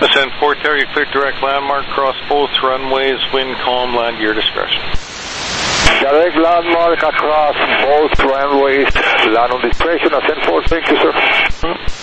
Ascend 4 Tower, you cleared direct landmark, cross both runways, wind calm, land your discretion. Direct landmark across both runways, land on discretion, ascend 4, thank you, sir.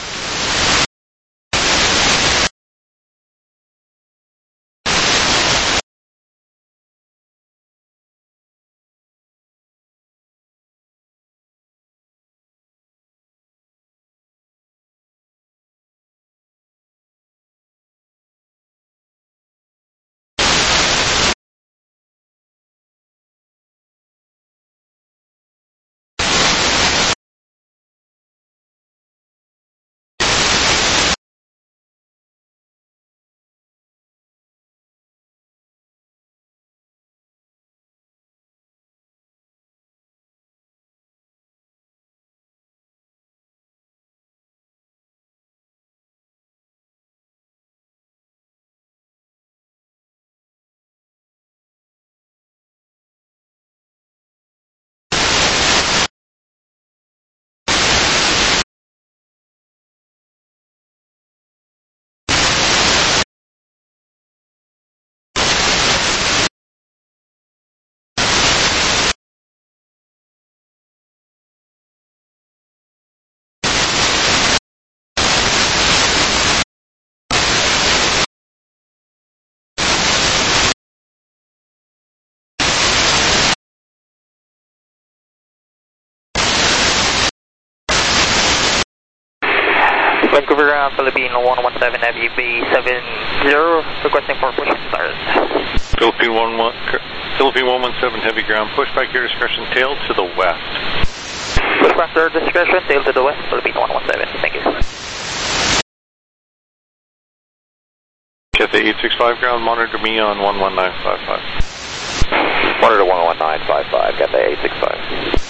Vancouver ground, Philippine 117 FUB 70, requesting for push stars. Philippine 117 heavy ground, push back your discretion, tail to the west. Push back your discretion, tail to the west, Philippine 117, thank you. Cathay 865 ground, monitor me on 11955. Monitor 11955, Cathay 865.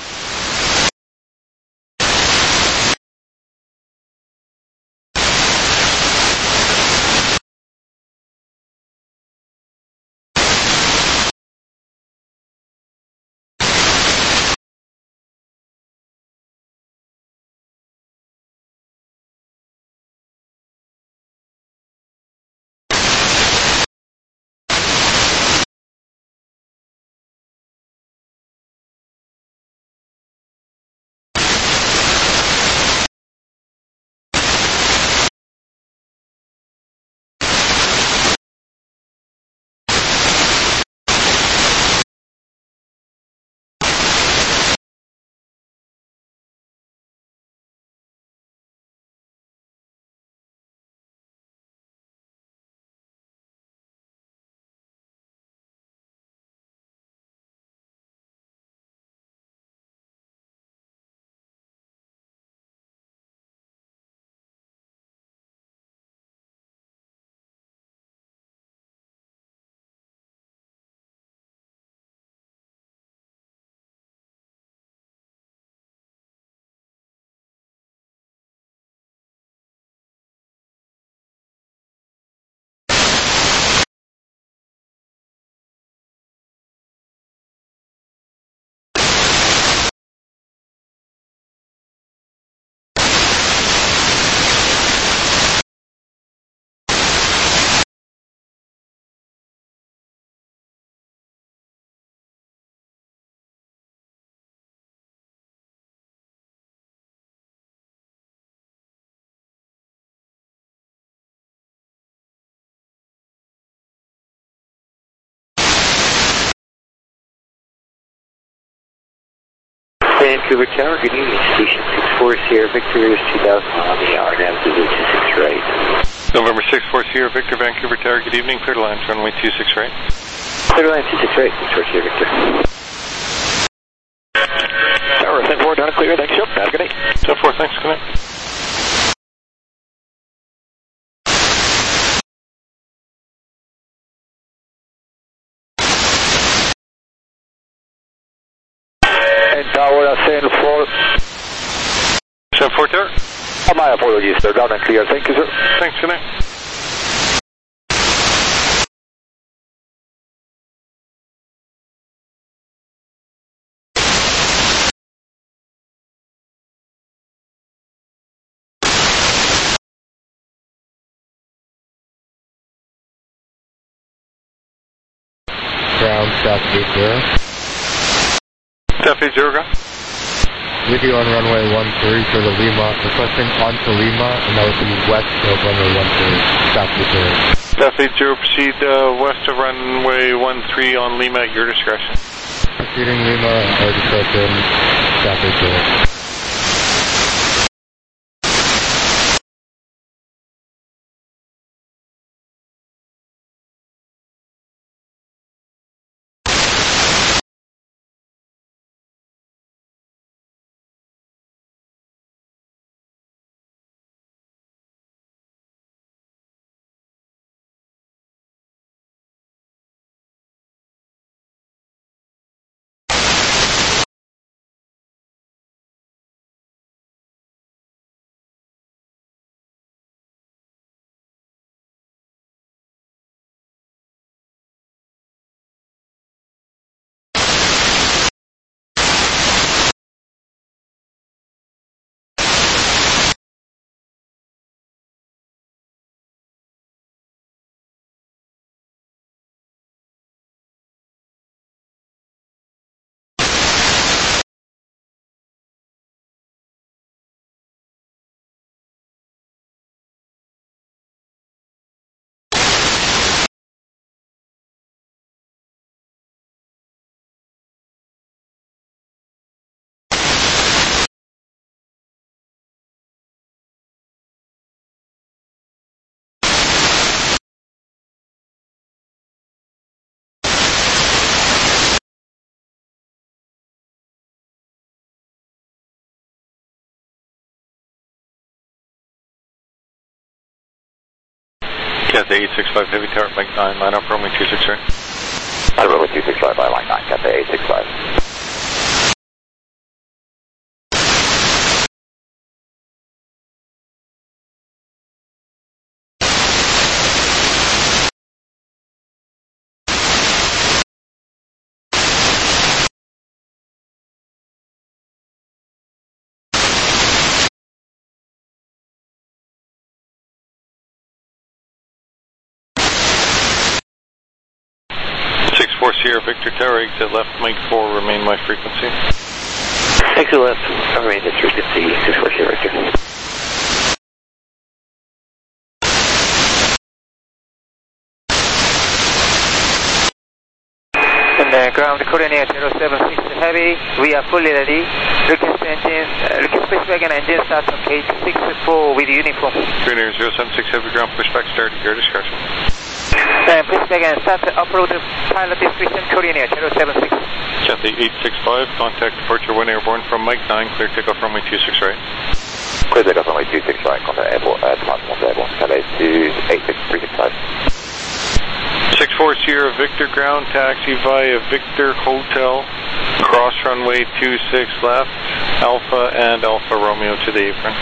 Vancouver Tower, good evening, Station 64 Sierra Victor is 2000 on the RNAV position 6 right. November 64 Sierra Victor, Vancouver Tower, good evening, clear to land, runway 26 right. Clear to land 26 right, 64 Sierra Victor. Tower, ascend 4, down and clear, thanks, Shep, have a good night. Ascend 4, thanks, good night. Tower, ascend 4. Ascend 4 Tower. My apologies, sir. Down and clear. Thank you, sir. Thanks, good night. ground, South 80. South 80 ground. With you on runway 13 for the Lima, requesting onto Lima, and that would be west of runway 13, South 80. South 80, proceed west of runway 13 on Lima at your discretion. Proceeding Lima, our discretion, South 80. Cathay 865 Heavy Tower, Mike 9, line up runway 26 right. Runway 265 by line 9, Cathay 865. Sierra Victor Tower, exit left, Mike 4, remain my frequency. Exit left, remain the frequency, 64 Sierra Victor. And ground Korean Air 076 Heavy, we are fully ready. Request Spacewagon engine start on gate 64 with uniform. Korean Air 076 Heavy, ground pushback start at your discretion. And pushback and start upload pilot discretion, Korean Air 076. Cathay 865, contact departure 1 airborne from Mike 9, clear takeoff runway 26 right. Clear takeoff runway 26 right, contact airborne, airborne, Cathay 86365. 64 Sierra Victor, ground taxi via Victor Hotel, cross runway 26 left, Alpha and Alpha Romeo to the apron.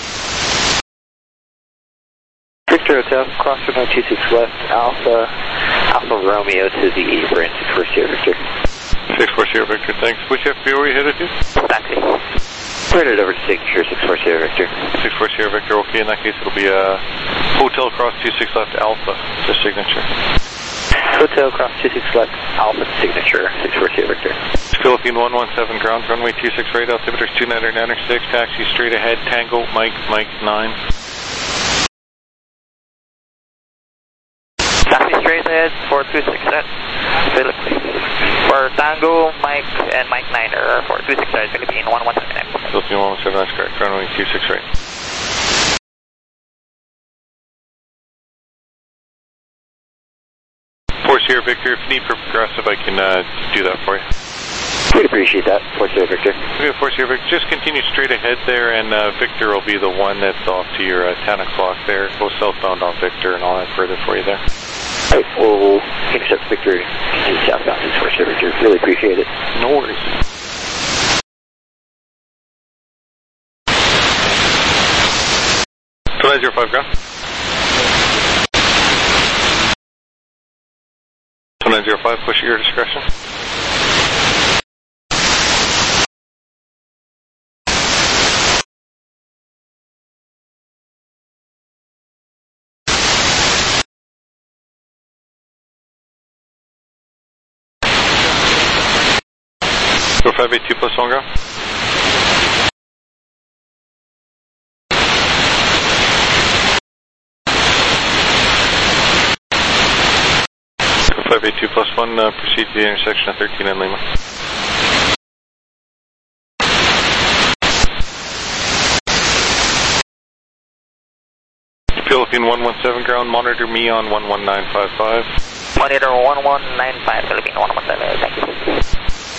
Victor Hotel, cross runway 26 left, Alpha Romeo to the apron, 64 Sierra Victor. 64 Sierra Victor, thanks. Which FBO are you headed to? Taxi. Headed over to Signature, 64 Sierra Victor. 64 Sierra Victor, okay, in that case it'll be a Hotel cross 26 left, Alpha to Signature. Hotel cross 26 left, Alpha to Signature, 64 Sierra Victor. Philippine 117, ground runway 26 right, altimeter 2996, taxi straight ahead, Tango, Mike 9. Taxi straight ahead, 426 right, Philippine. For Tango, Mike, and Mike 9 are 426 right, Philippine 117. Philippine 117, that's correct, runway 26 right. 4 Sierra Victor, if you need for progressive, I can do that for you. We'd appreciate that, 4 Sierra Victor. Okay, 4 Sierra Victor, just continue straight ahead there, and Victor will be the one that's off to your 10 o'clock there. Go southbound on Victor and all that further for you there. Alright, we'll intercept Victor and southbound to 4 Sierra Victor. Really appreciate it. No worries. So that's your 5 ground. 2905, push at your discretion. 582 plus 1 ground. 582 plus 1, proceed to the intersection of 13 and Lima. Philippine 117 ground, monitor me on 11955. Monitor 1195, Philippine 117, thank you.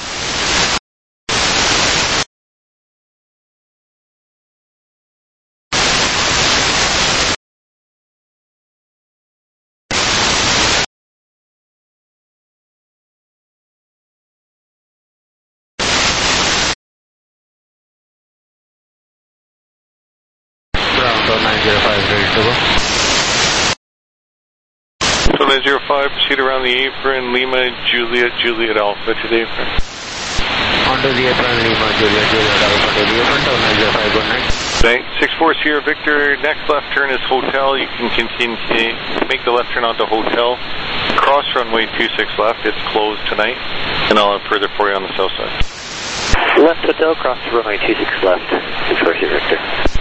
Ground 905, ready to go. So 905, proceed around the apron, Lima, Juliet Alpha to the apron. Onto the apron, Lima, Juliet Alpha to the apron, 905, good night. 64 Sierra Victor, next left turn is Hotel. You can continue, make the left turn onto Hotel. Cross runway 26 left, it's closed tonight. And I'll have further for you on the south side. Left Hotel, cross runway 26 left, 64 Sierra Victor.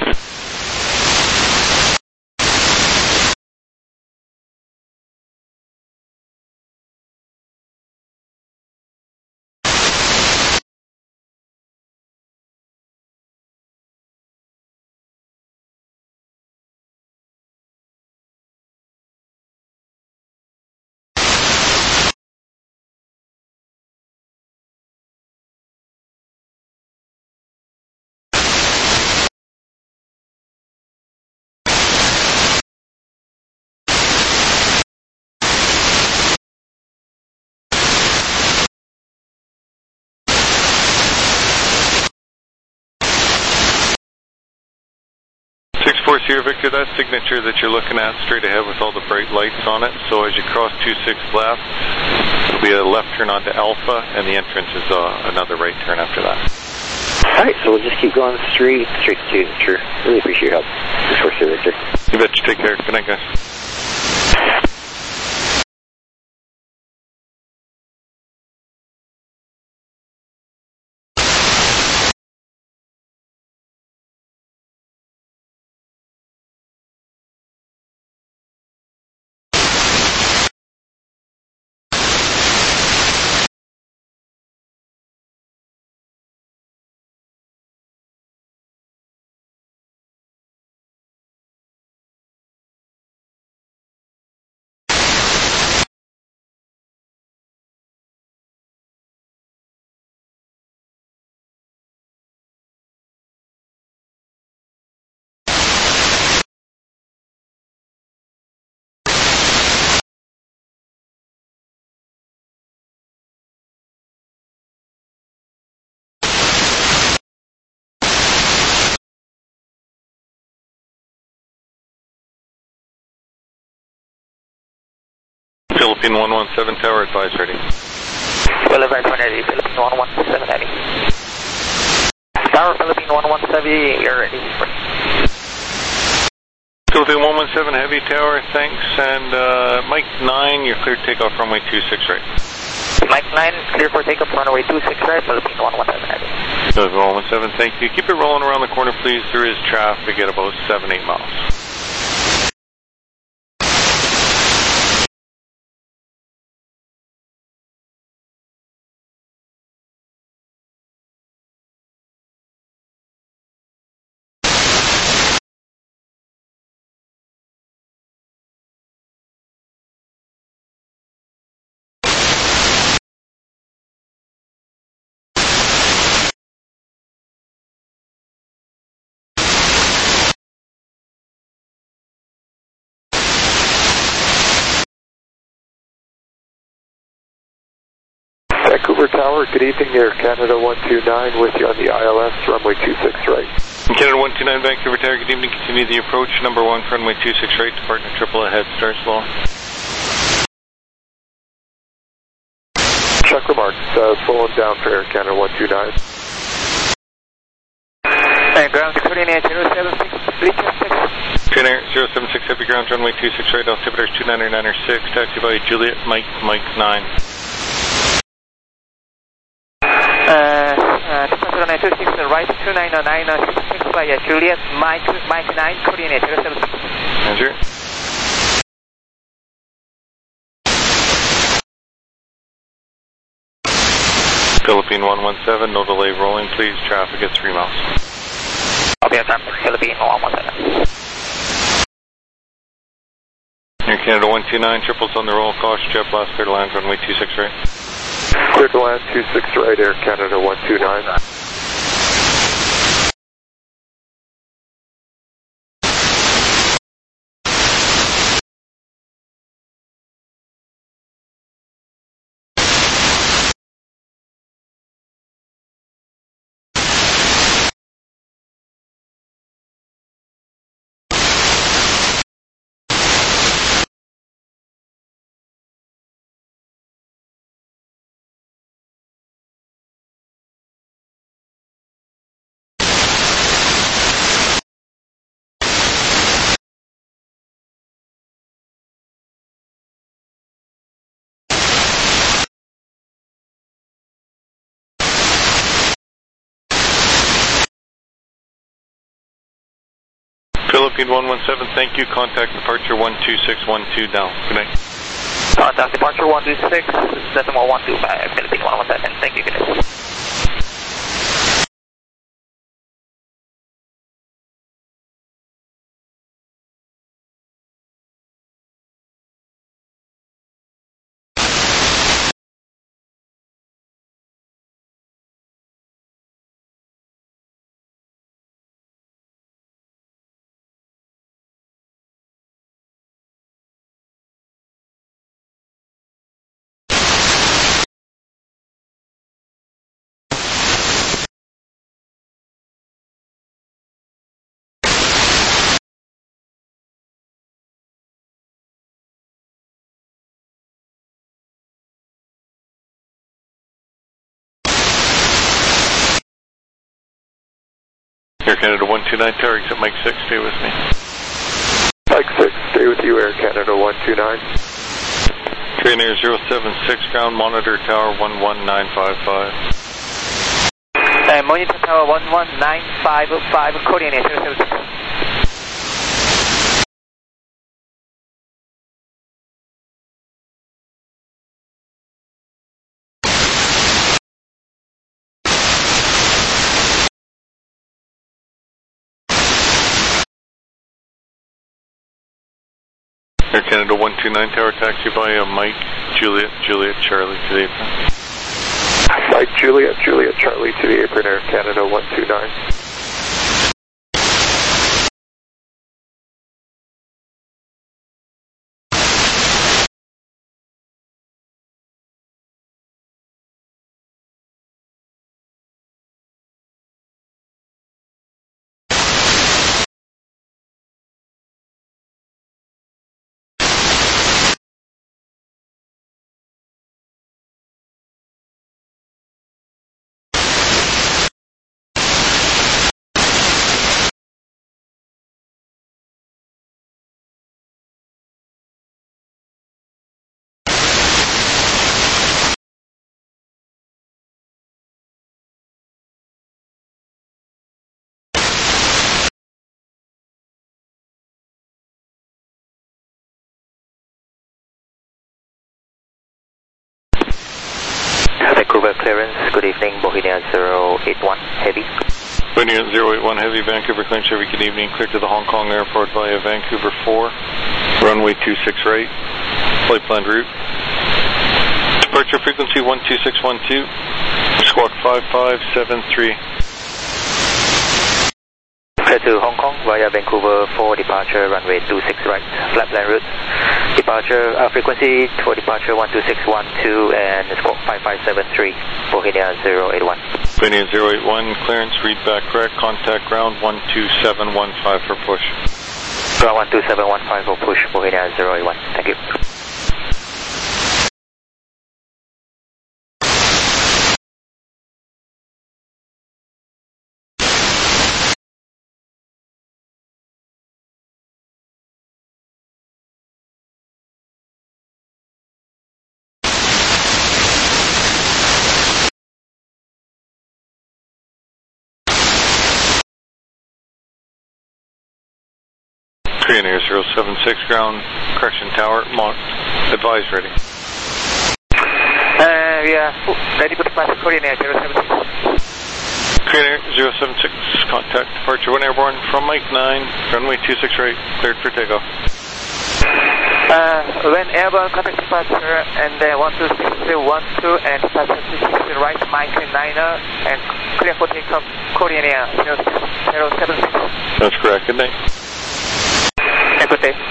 64 Sierra Victor, that signature that you're looking at straight ahead with all the bright lights on it. So as you cross 26 left, there'll be a left turn onto Alpha, and the entrance is another right turn after that. Alright, so we'll just keep going straight to signature. Really appreciate your help. 64 Sierra Victor. You betcha, take care. Good night, guys. Philippine 117 tower, advise ready. Well, advise ready, Philippine 117 heavy. Tower, Philippine 117, you're ready. Philippine 117 heavy tower, thanks. And Mike 9, you're clear to take off runway 26 right. Mike 9, clear for takeoff runway 26 right, Philippine 117 heavy. Philippine 117, thank you. Keep it rolling around the corner, please. There is traffic at about 7-8 miles. Vancouver Tower, good evening, Air Canada 129 with you on the ILS, runway 26 right. Canada 129, Vancouver Tower, good evening, continue the approach, number 1, runway 26 right, departing triple ahead, start slow. Check remarks, slowing down for Air Canada 129. And ground coordinate 076, please check. Trainer 076, heavy ground, runway 26 right, altimeter 299.6, taxi by Juliet, Mike 9. 26 right 2909 6 via Juliet, Mike 9, coordinate 076. Roger. Philippine 117, no delay rolling, please. Traffic at 3 miles. Okay, I'm Philippine 117. Air Canada 129, triples on the roll, caution jet blast, clear to land, runway 26 right. Clear to land 26 right, Air Canada 129. Philippine 117, thank you. Contact departure 12612 down. Good night. Contact departure 126, decimal 125, Philippine 117. Thank you, good night. Air Canada 129, tower exit Mike 6, stay with me. Mike 6, stay with you, Air Canada 129. Train Air 076, ground monitor tower 11955. Monitor tower 11955, coordinate 076. Air Canada 129, tower taxi via Mike, Juliet, Charlie to the apron. Mike, Juliet, Charlie to the apron, Air Canada 129. Vancouver clearance, good evening, Bohemia 081 Heavy. Bohemia 081 Heavy, Vancouver claim Chevy, good evening. Clear to the Hong Kong airport via Vancouver 4, runway 26 right, flight plan route. Departure frequency 12612, squawk 5573. Clear to Hong Kong via Vancouver 4, departure runway 26 right, flight plan route. Departure frequency for departure 12612 and squawk 5573, Bohemia 081. Bohemia 081, clearance, read back correct, contact ground 12715 for push. Ground 12715 for push, Bohemia 081. Thank you. Korean Air 076, ground correction tower, advise ready. We are ready for departure, Korean Air 076. Korean Air 076, contact departure 1 airborne from Mike 9, runway 26 right, cleared for takeoff. When airborne, contact departure, and then 12612 and departure 26 right, Mike 9er, and clear for takeoff, Korean Air 076. That's correct, good night. Have a good day.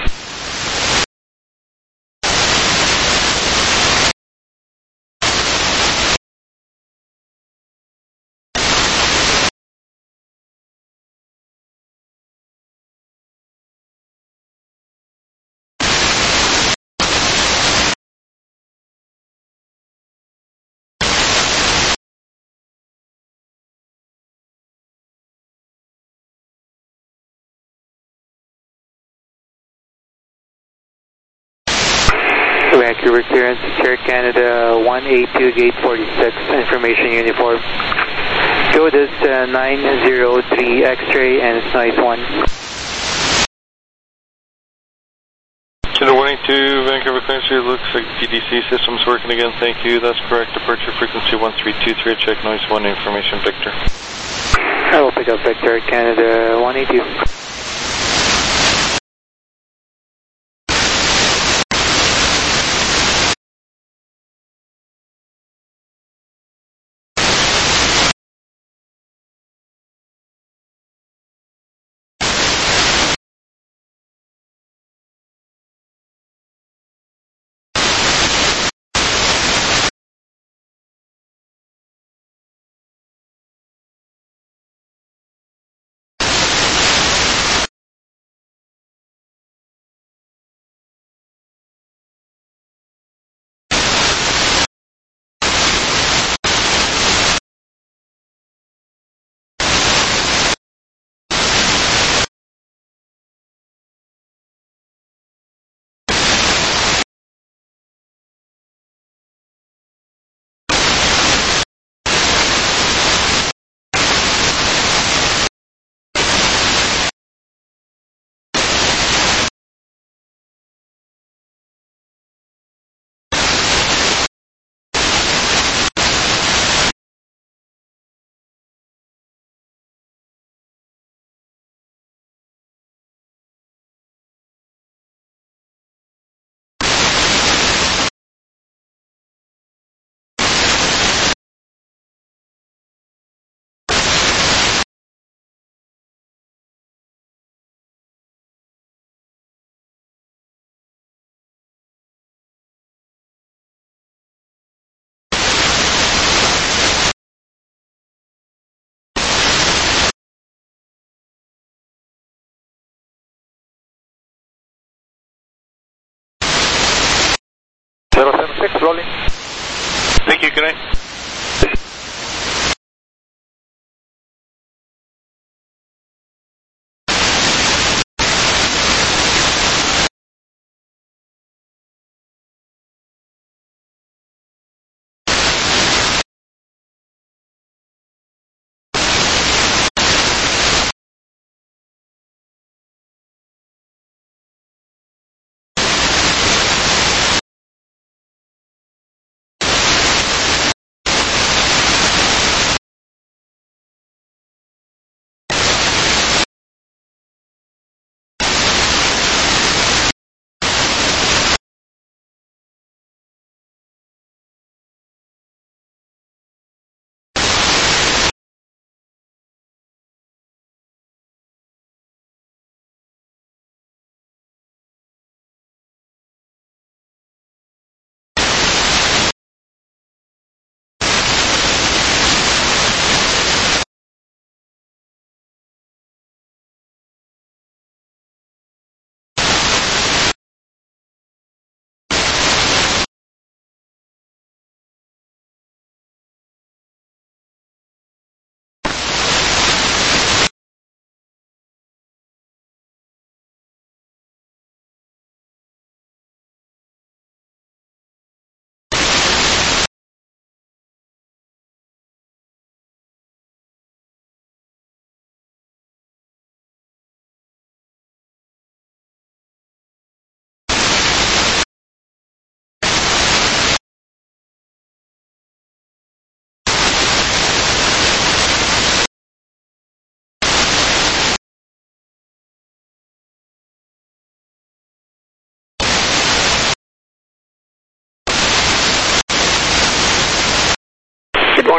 Vancouver clearance, Air Canada 182 gate 46, information uniform. Go this 903 X-ray and it's nice 1. Canada 182, Vancouver clearance here, looks like PDC system's working again, thank you, that's correct, departure frequency 1323, check noise 1, information Victor. I will pick up Victor, Canada 182. Rolling. Thank you, good night.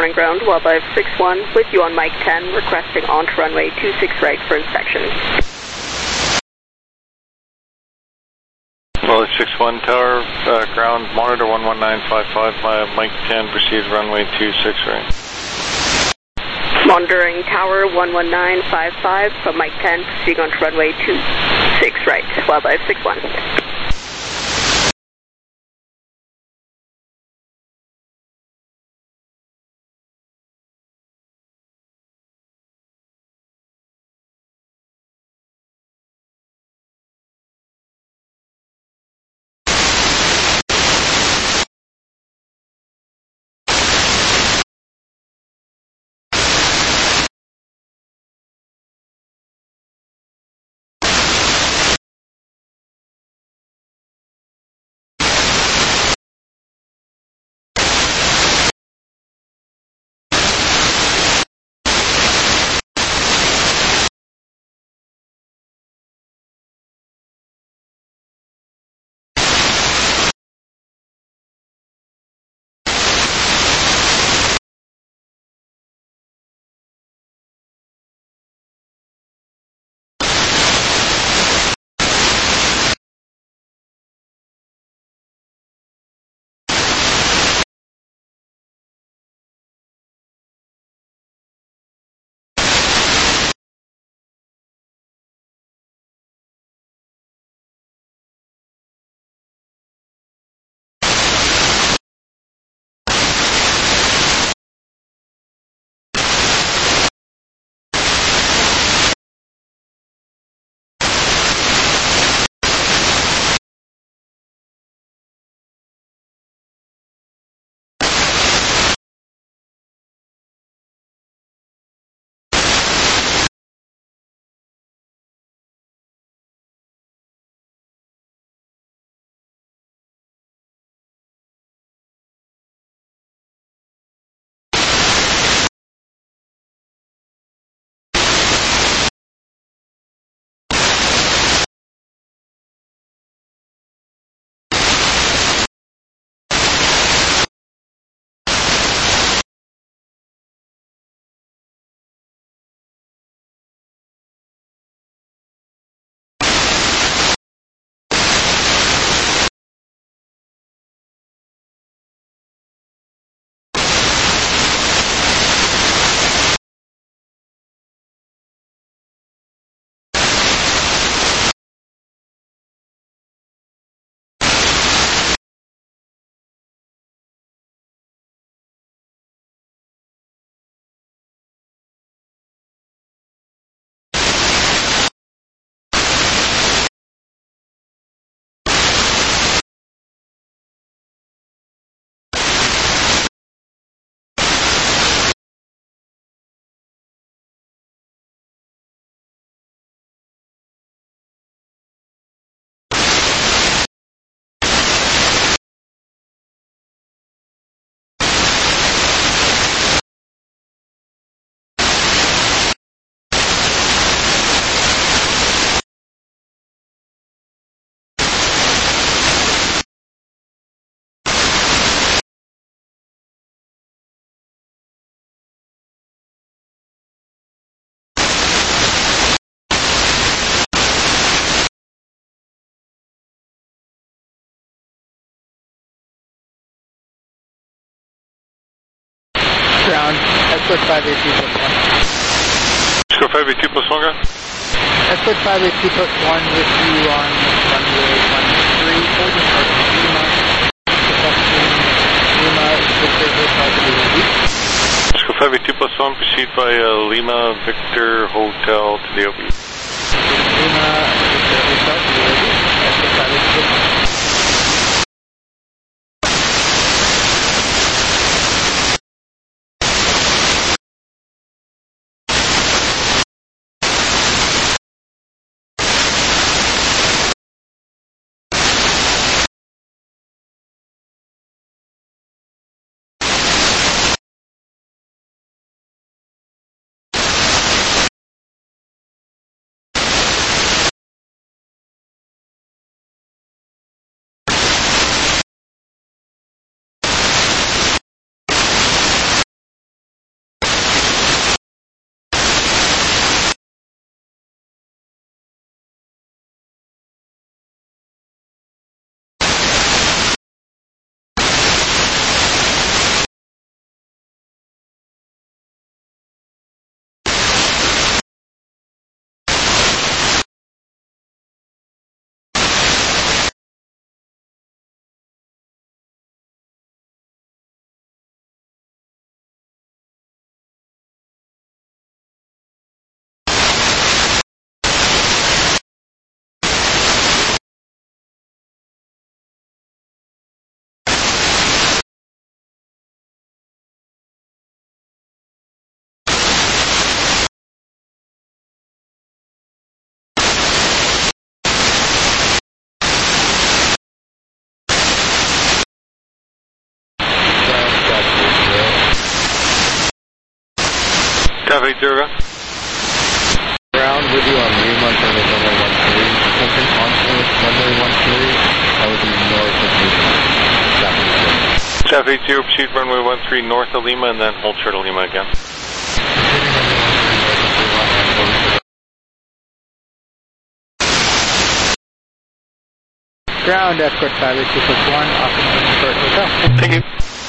on ground, Wildlife 61, with you on Mike 10, requesting onto runway 26 right for inspection. Wildlife 61 Tower, ground, monitor 11955, Mike 10, proceed runway 26 right. Monitoring Tower 11955 from Mike 10, proceeding onto runway 26 right, Wildlife 61. Ground, Escort 582 plus 1. Escort 582 plus 1, ground? Escort 582 plus 1 with you on runway 13, holding north of Lima. Requesting Lima, Victor, Hotel to the OB. Escort 582 plus 1, proceed by Lima, Victor, Hotel to the OB. Lima, Victor, Hotel to the OB. Escort 582 plus 1. Traffic 0. Ground with you on Lima, service runway 13. Something on service runway 13. That would be north of Lima. Traffic 0, proceed runway 13 north of Lima and then hold short of Lima again. Ground, escort 58261, Optimus Resort Hotel. Thank you.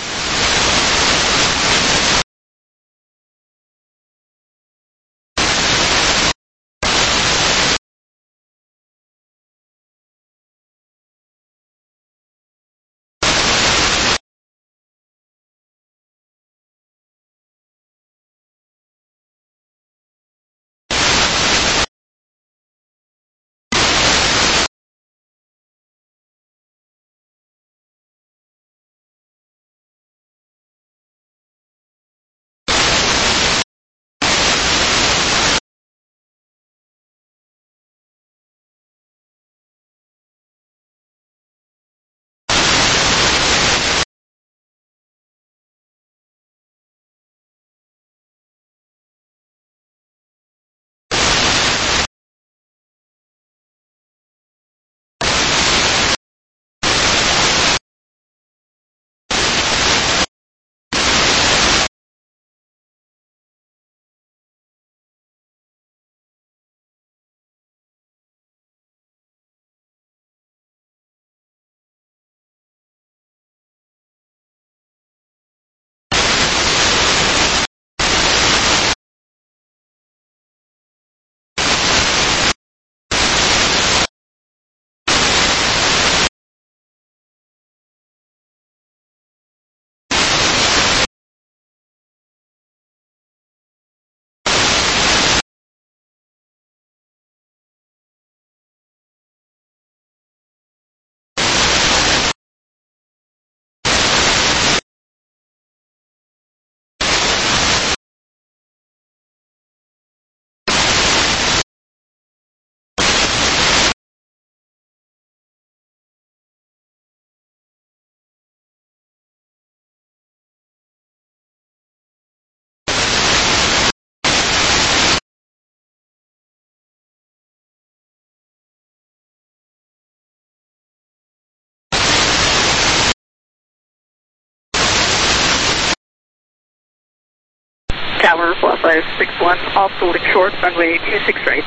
Tower 4561, off holding short, runway 26 right.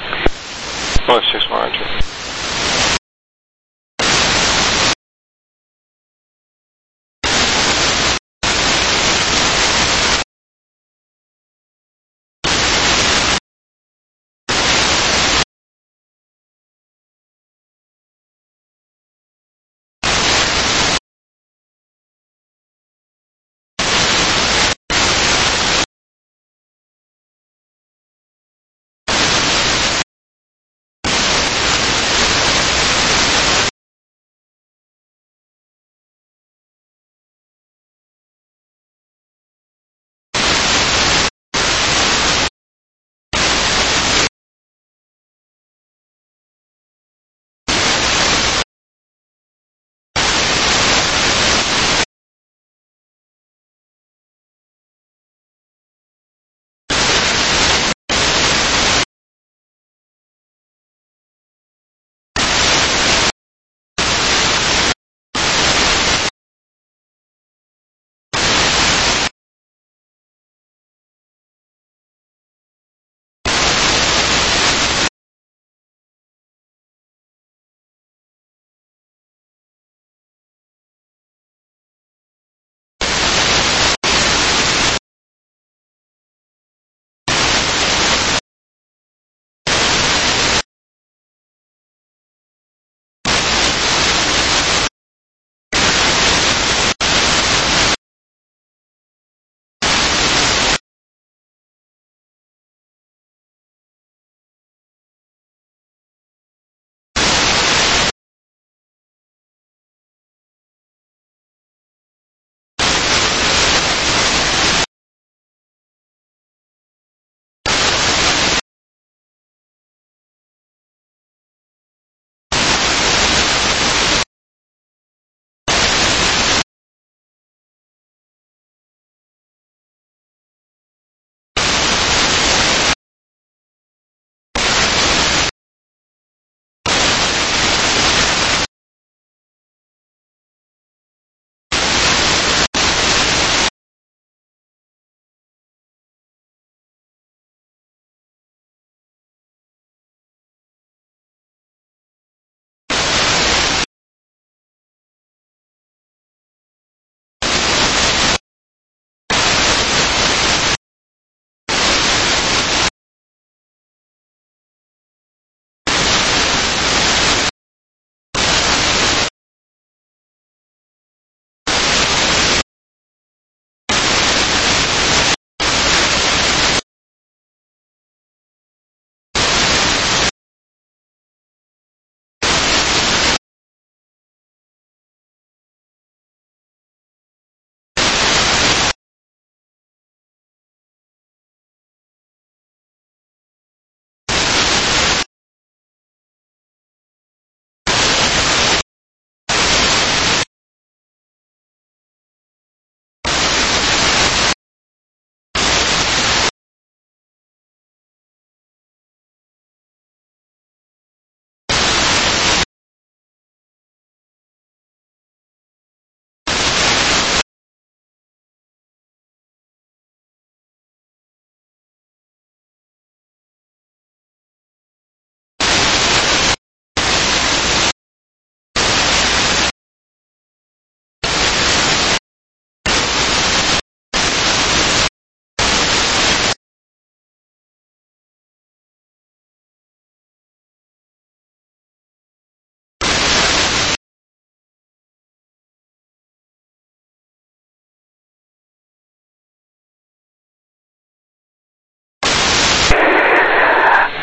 56 Roger.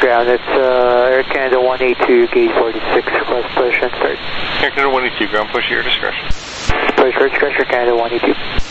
Ground, it's Air Canada 182, gate 46, request push and start. Air Canada 182, ground push at your discretion. Push for discretion, Air Canada 182.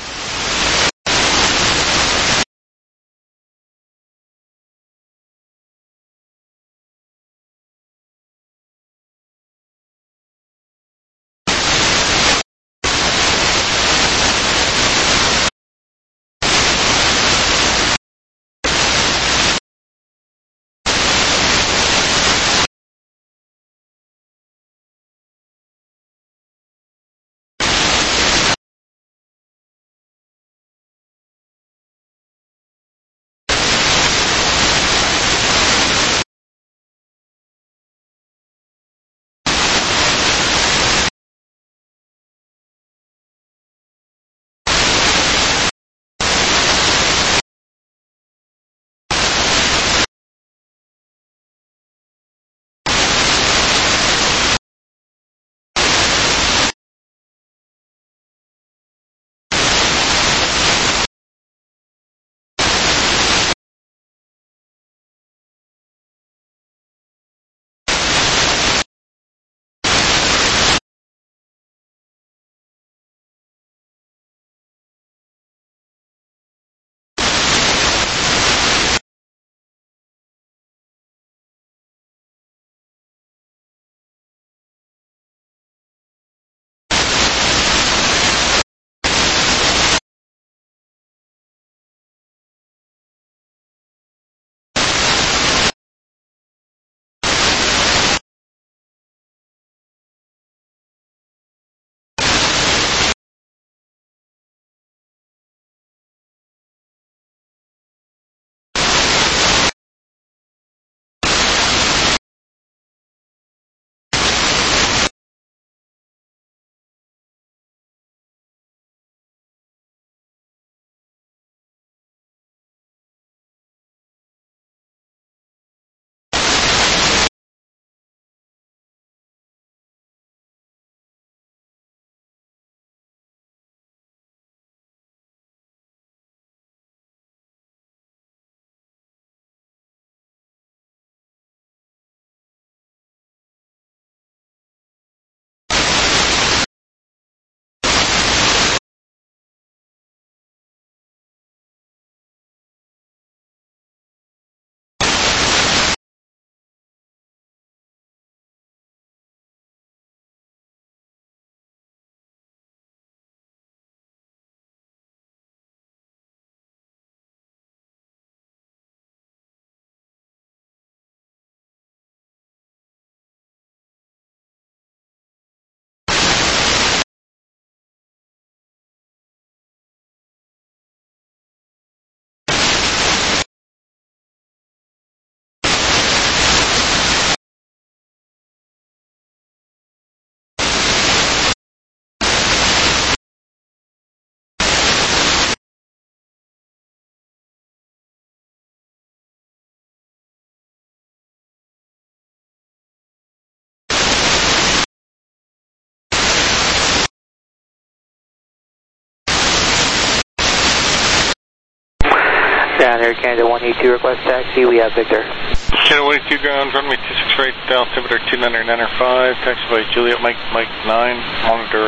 Ground, Air Canada 182, request taxi, we have Victor. Canada 182, ground, runway 26 right, altimeter 299er5, taxi by Juliet Mike 9, monitor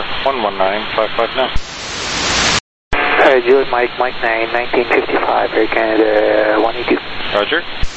11955 now. Juliet Mike 9, 1955, Air Canada 182. Roger.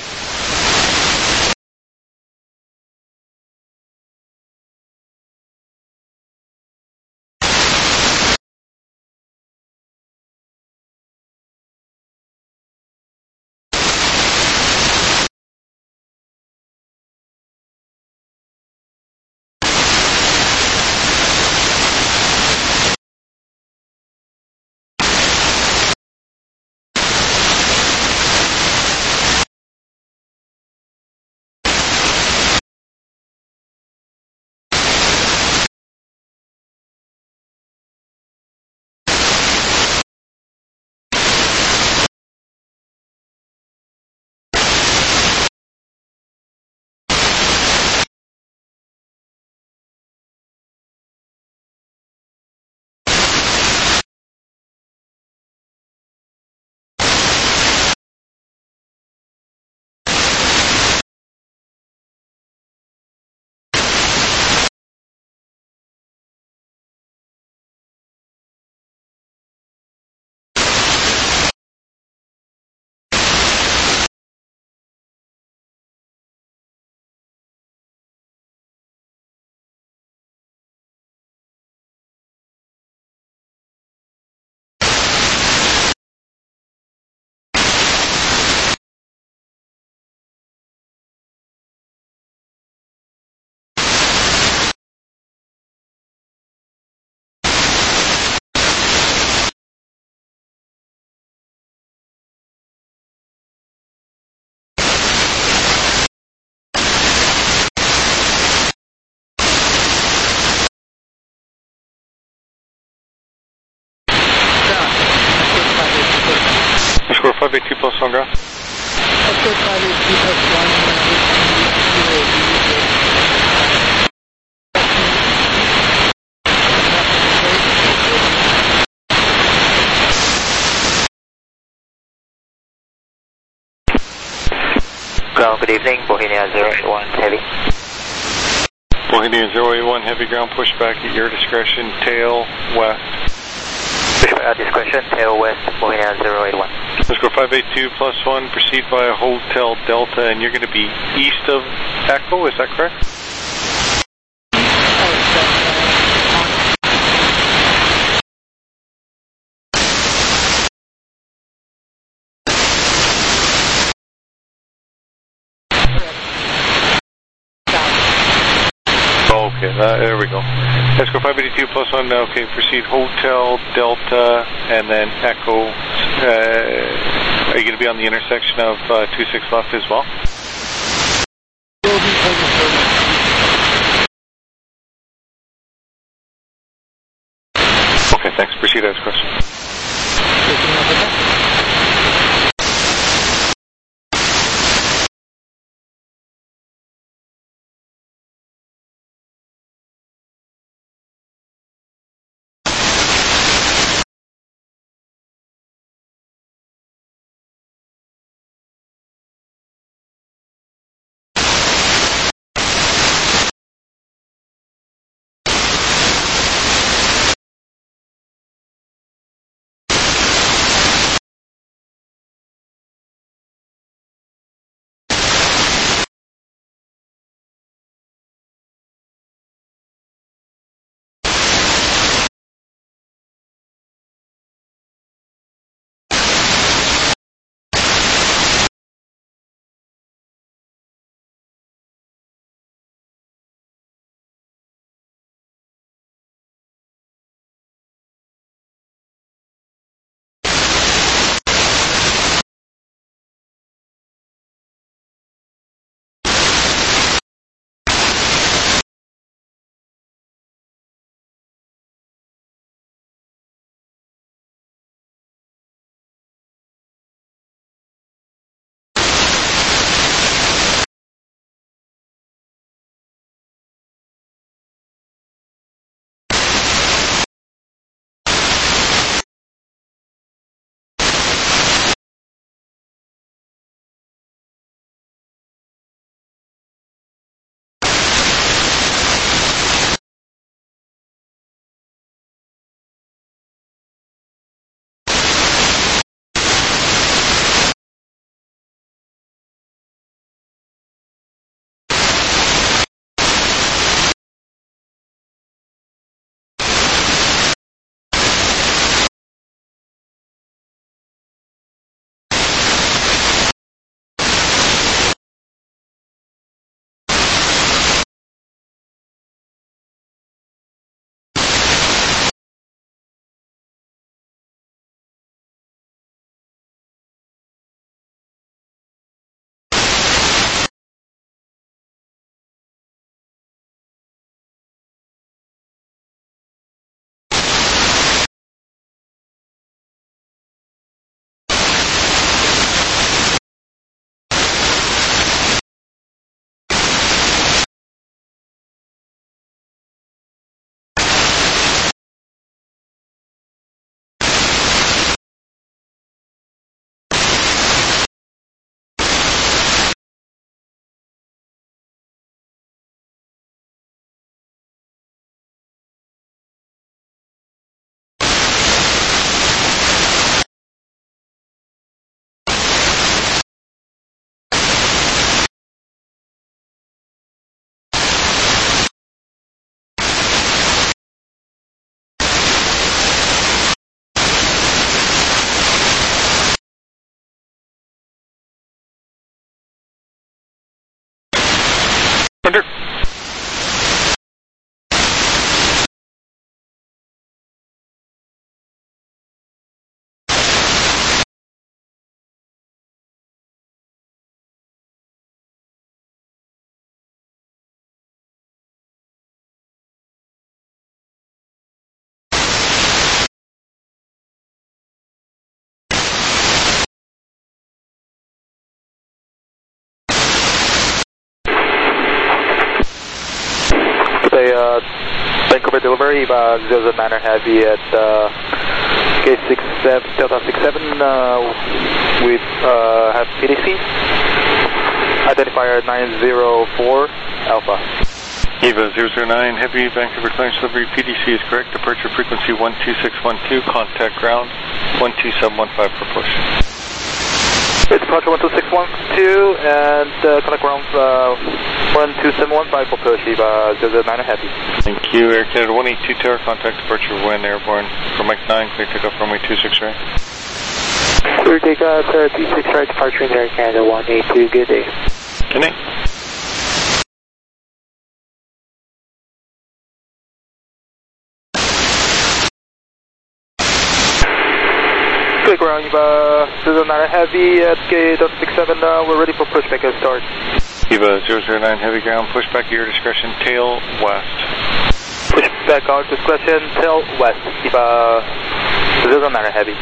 582 plus 1 ground. Escort 582 plus 1 Ground, good evening, Bohemia 081 Heavy. Bohemia 081 Heavy ground pushback at your discretion, tail west. Pushback at discretion, tail west, Bohemia 081. Let's go 582 plus 1, proceed via Hotel Delta, and you're going to be east of Echo, is that correct? Okay, there we go. Let's go 582 plus 1 now. Okay, proceed Hotel Delta and then Echo. Are you going to be on the intersection of 26 left as well? Okay, thanks. Proceed as question. say Vancouver delivery, 009er Heavy at gate 67, Delta 67 with have PDC. Identifier 904 Alpha. Eva 009 Heavy, Vancouver clearance delivery, PDC is correct, departure frequency 12612, contact ground 12715 for push. It's departure 12612 and contact ground 12715 for push, Eva 009 Heavy. Thank you, Air Canada 182 Tower, contact departure when airborne for Mike 9, clear takeoff runway 26 right. Clear takeoff, 26 right, departure in Air Canada 182, good day. Good night. Clear ground, Eva 009 Heavy at gate 67, we're ready for pushback and start. Eva 009 Heavy ground, pushback at your discretion, tail west. Pushback our discretion, tail west, Eva 009 Heavy.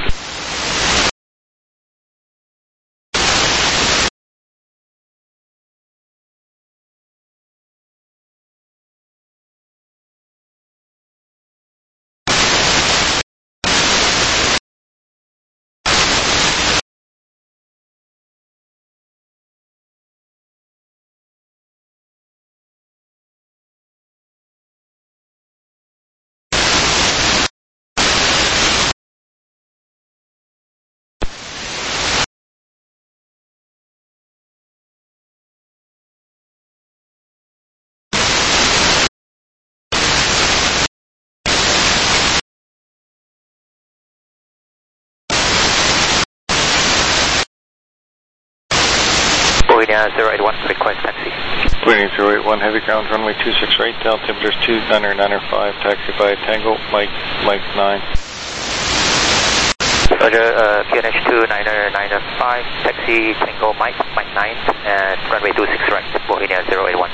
Bohemia 081, request taxi. Bohemia 081 Heavy ground, runway 26 right, down altimeters 2995, taxi by Tango, Mike 9. Roger, PNH 2995, taxi Tango Mike 9, and runway 26 right, Bohemia 081.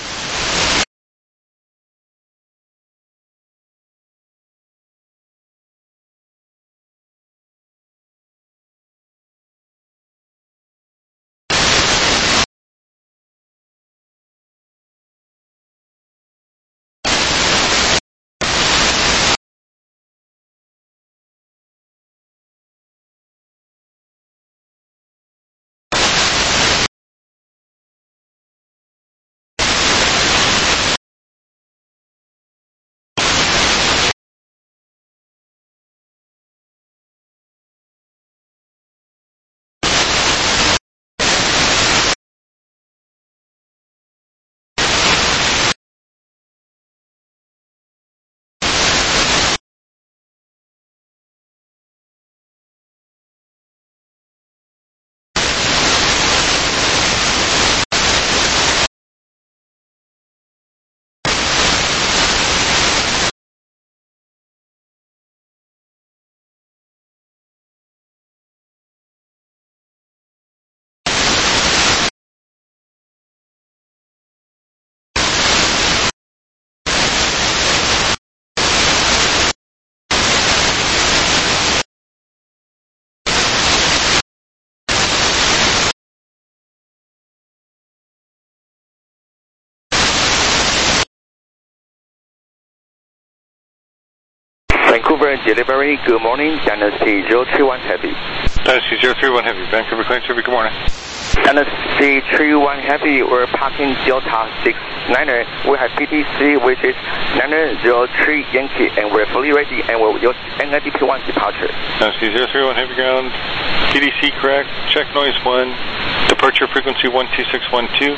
Vancouver delivery, good morning, Dynasty 031 Heavy. Dynasty 031 Heavy, Vancouver clearance delivery, good morning. Dynasty 31 Heavy, we're parking Delta 69er. We have PTC, which is 903 Yankee, and we're fully ready, and we'll use NIDP1 departure. Dynasty 031 Heavy ground, PDC correct, check noise 1, departure frequency 12612,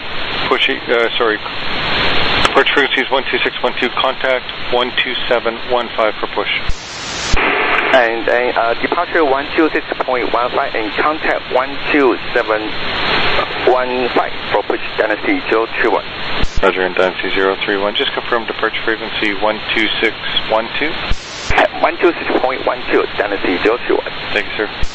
departure frequency is 12612, contact 12715 for push. And departure 126.15 and contact 12715 for push Dynasty 031. Roger, and Dynasty 031, just confirm departure frequency 12612. 126.12, Dynasty 031. Thank you, sir.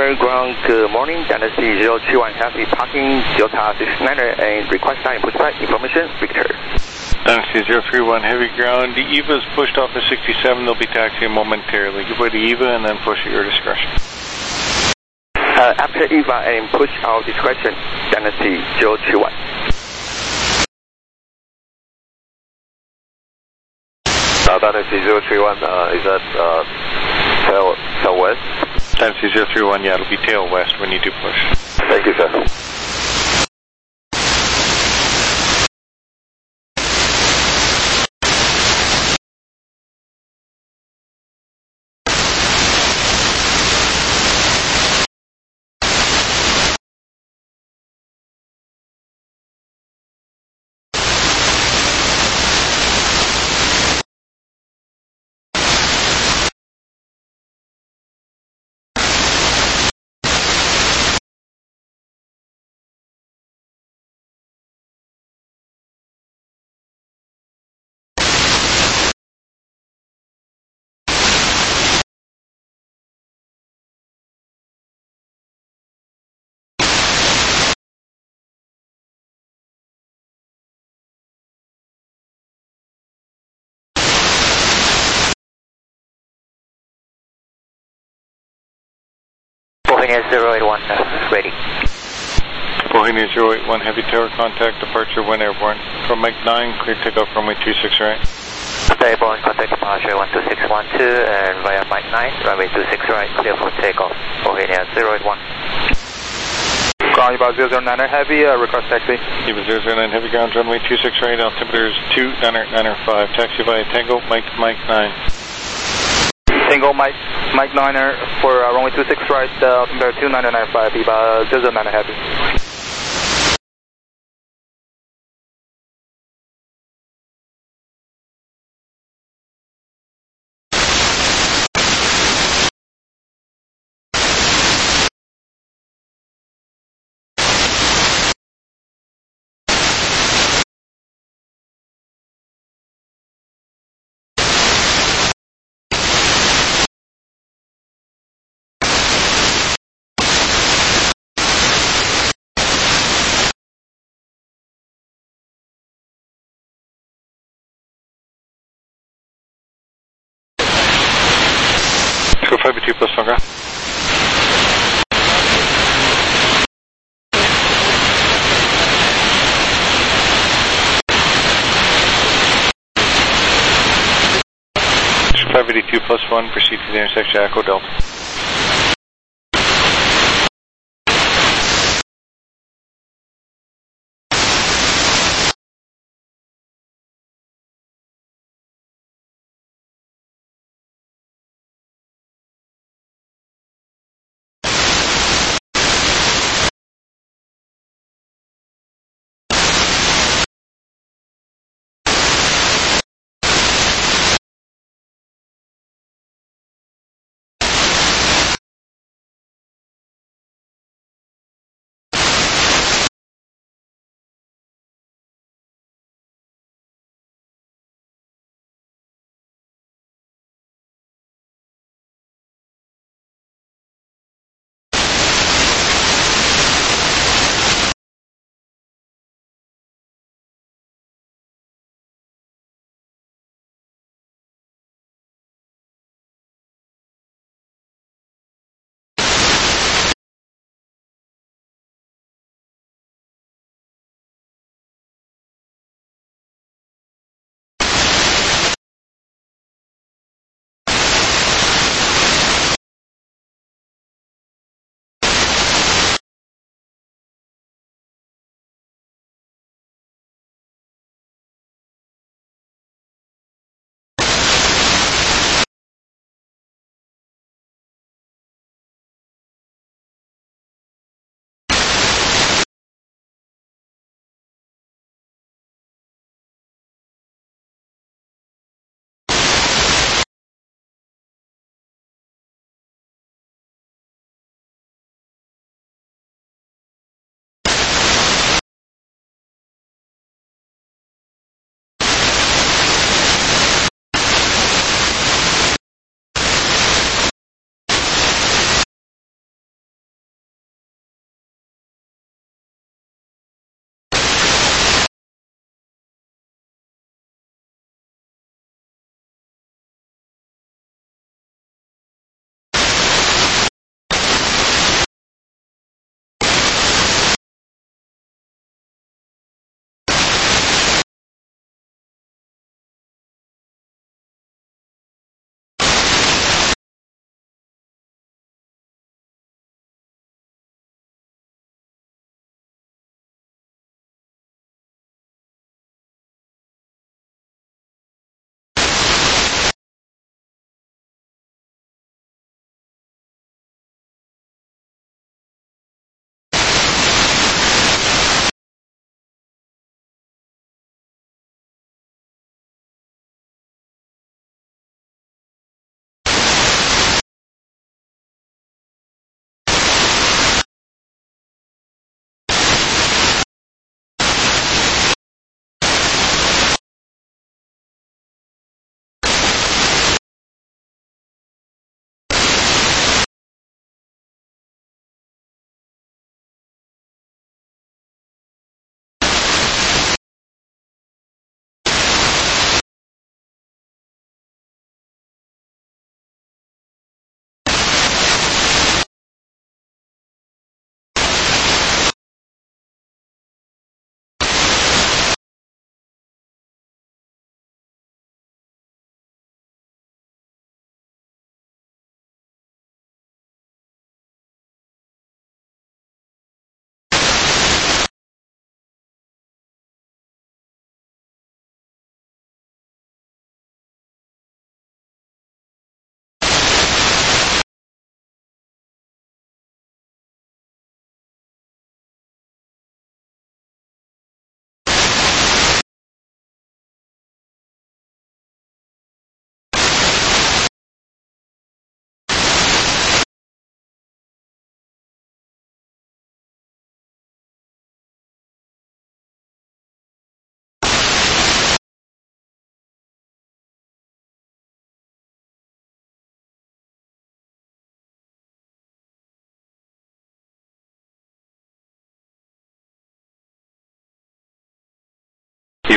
Clear ground, good morning. Dynasty 031 Heavy parking Delta 69er and request time pushback information, Victor. Dynasty 031 Heavy ground. The EVA is pushed off the 67. They'll be taxiing momentarily. Give away the EVA and then push at your discretion. After EVA and push our discretion, Dynasty 031. Dynasty 031, is that tail west? Dynasty 031, yeah, it'll be tail west when you do push. Thank you, sir. Bohemia 081, ready. Bohemia 081 Heavy tower contact, departure when airborne. From Mike 9, clear takeoff runway 26 right. Airborne, contact departure 12612 and via Mike 9, runway 26 right, clear for takeoff. Bohemia 081. Ground about 009er Heavy, request taxi. EVA 009 Heavy ground, runway 26 right, altimeter is 2995. Taxi via Tango, Mike 9. Tango Mike 9er for runway 26 right, altimeter 2995, EVA 009er Heavy. Go 5-2 plus 1 ground. Should 582 plus 1, proceed to the intersection Echo Delta.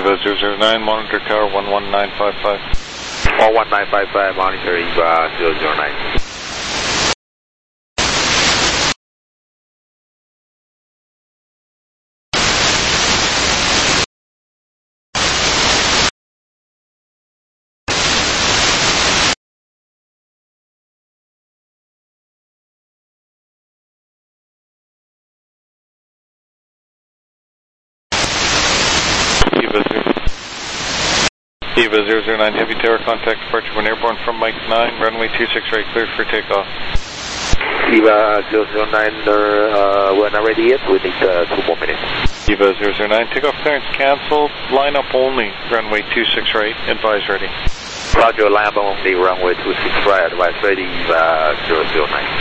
EVA 009, monitor tower 11955. 11955, monitor EVA 009. EVA 009, heavy tower contact departure when airborne from Mike 9, runway 26 right, cleared for takeoff. EVA 009, we're not ready yet, we need 2 more minutes. EVA 009, takeoff clearance canceled, line up only, runway 26 right, advise ready. Roger, line up only, runway 26 right, advise ready, EVA 009.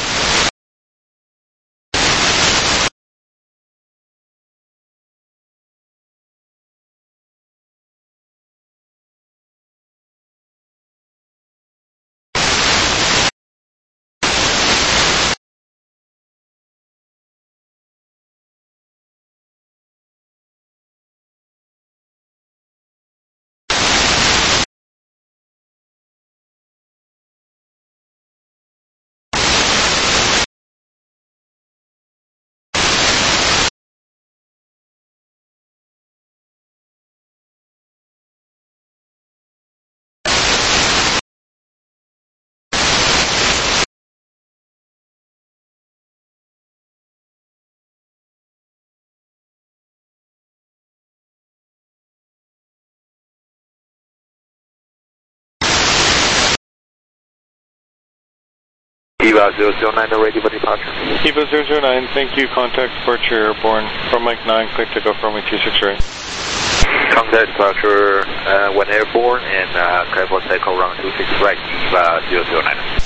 EVA 009 ready for departure. EVA 009, thank you. Contact departure airborne from Mike 9, clear to go from runway 26 right. Contact departure when airborne and clear for takeoff runway 26 right, EVA 009.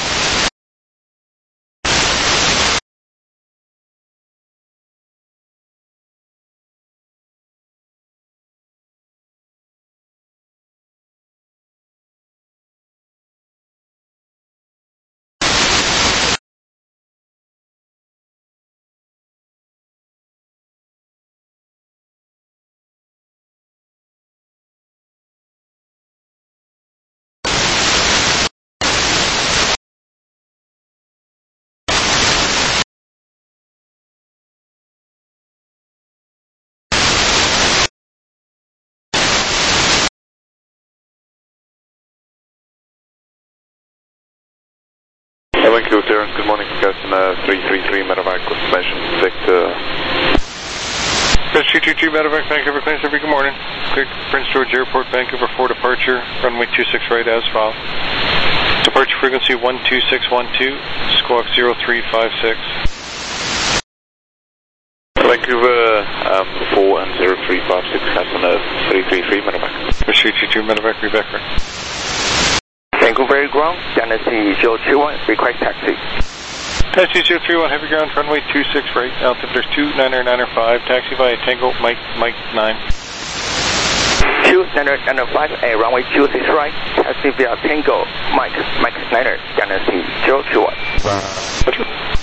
Vancouver Terrace, good morning, Cessna 333 Medevac confirmation, Victor. Prince 222 Medevac, Vancouver, Clean Service, good morning. Cleared Prince George Airport, Vancouver 4 departure, runway 26 right as filed. Departure frequency 12612, squawk 0356. Vancouver 4 and 0356, Cessna 333 Medevac. Prince 222 Medevac, Rebecca. Vancouver ground, Dynasty 031, request taxi. Taxi 031, heavy ground, runway 26 right, altimeter 29905, taxi via Tango, Mike 9. 29905 and runway 26 right, taxi via Tango, Mike 9, Dynasty 021.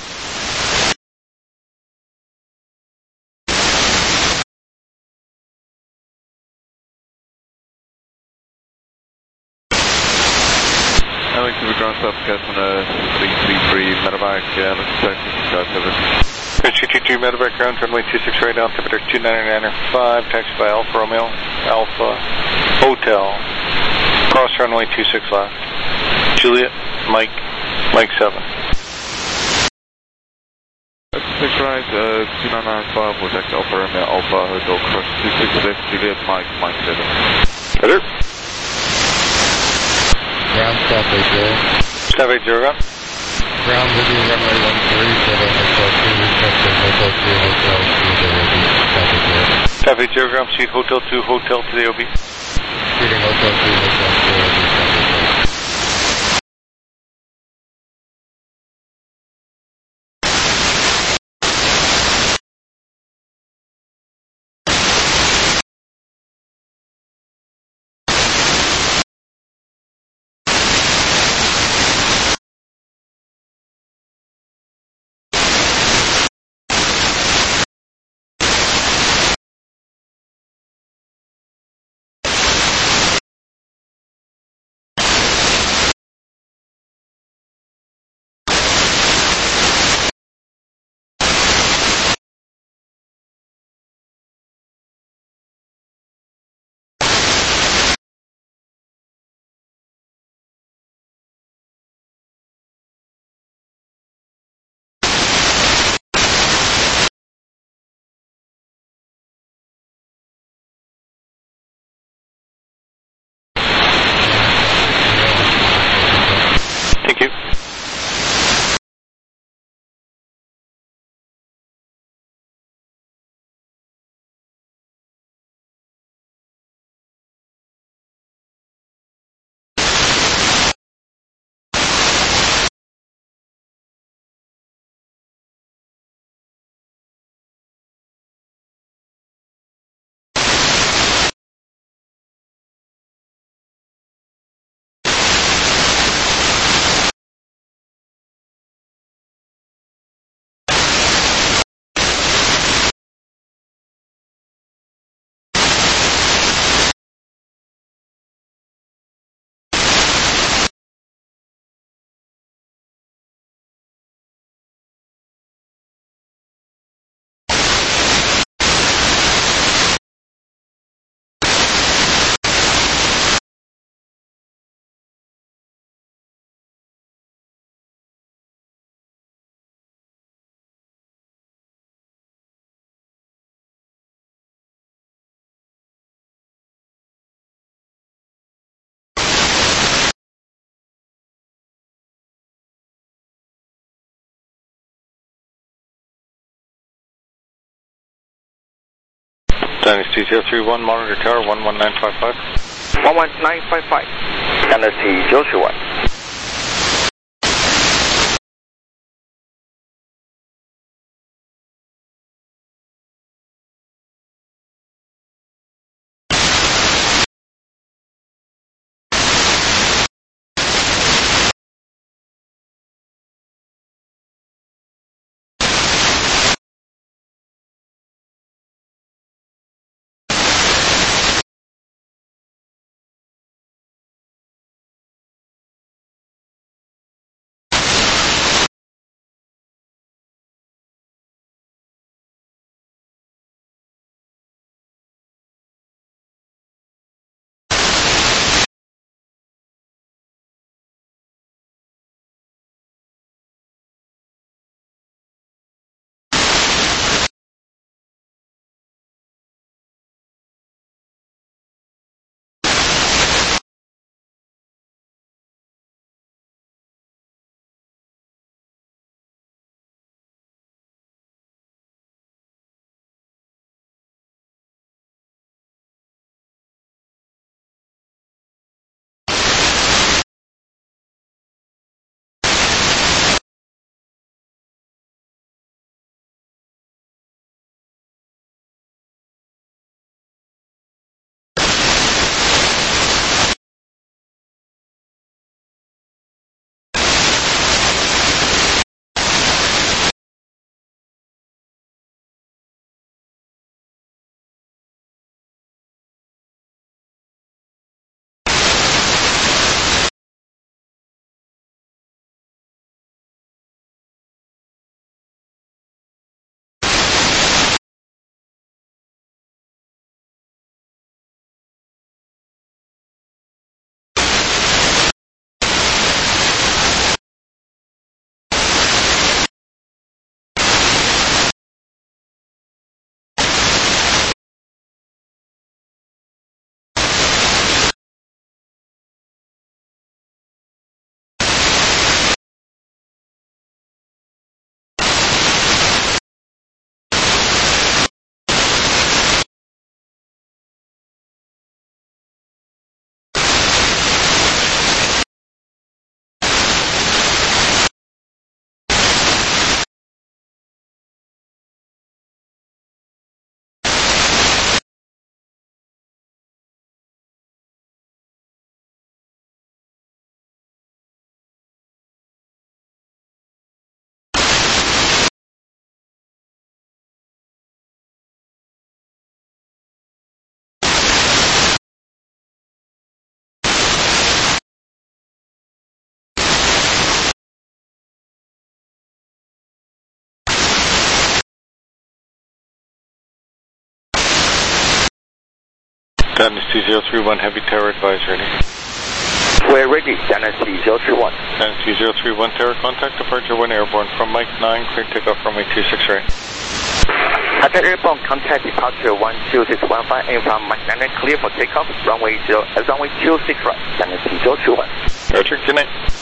Vancouver ground stop, Cessna 333 Medevac, looking taxi, Sky 7. Prince 222 Medevac ground, runway 26 right, altimeter 29905, taxi by Alfa Romeo, Alpha Hotel, cross runway 26 left. Juliet, Mike 7. 26 right, 2995, will taxi Alfa Romeo, Alpha Hotel, cross 26 left, Juliet, Mike 7. Better. Ground stop 80. Stop 80, ground. Ground Libya runway 13 for the Hotel 2, requesting Hotel 2, Hotel 2, the OB. Stop 80. Stop 80, ground, seat Hotel 2, Hotel to the OB. Seating Hotel 2, Hotel 2, OB. Dynasty 031, monitor tower 11955. 11955. Dynasty 031. Dynasty 031, heavy tower advise ready. We're ready, Dynasty 031. Dynasty 031, tower contact, departure 1 airborne from Mike 9, clear takeoff runway 26 right. Hotel airborne, contact departure 12615 and from Mike 9 clear for takeoff, runway 26 right, Dynasty 031. Roger, good night.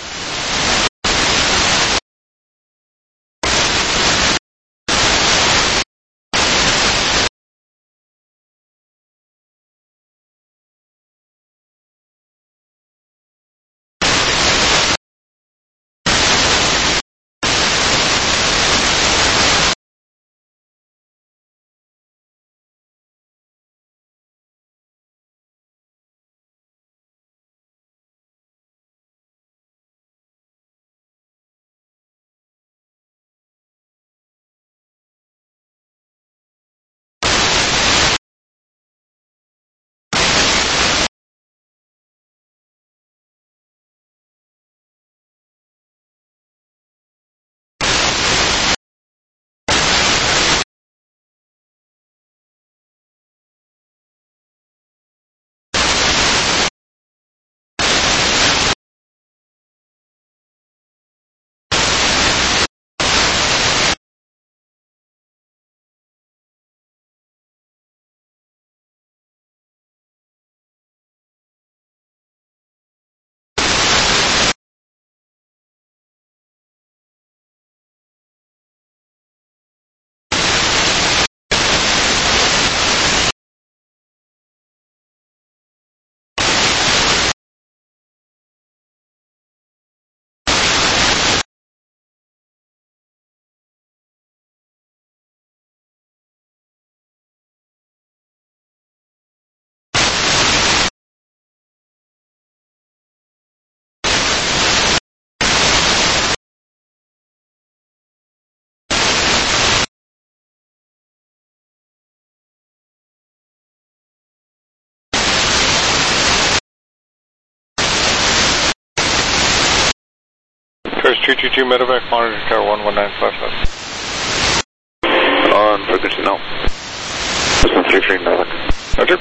322 medevac, monitor tower 11955. On frequency now. This is 33 medevac. Roger.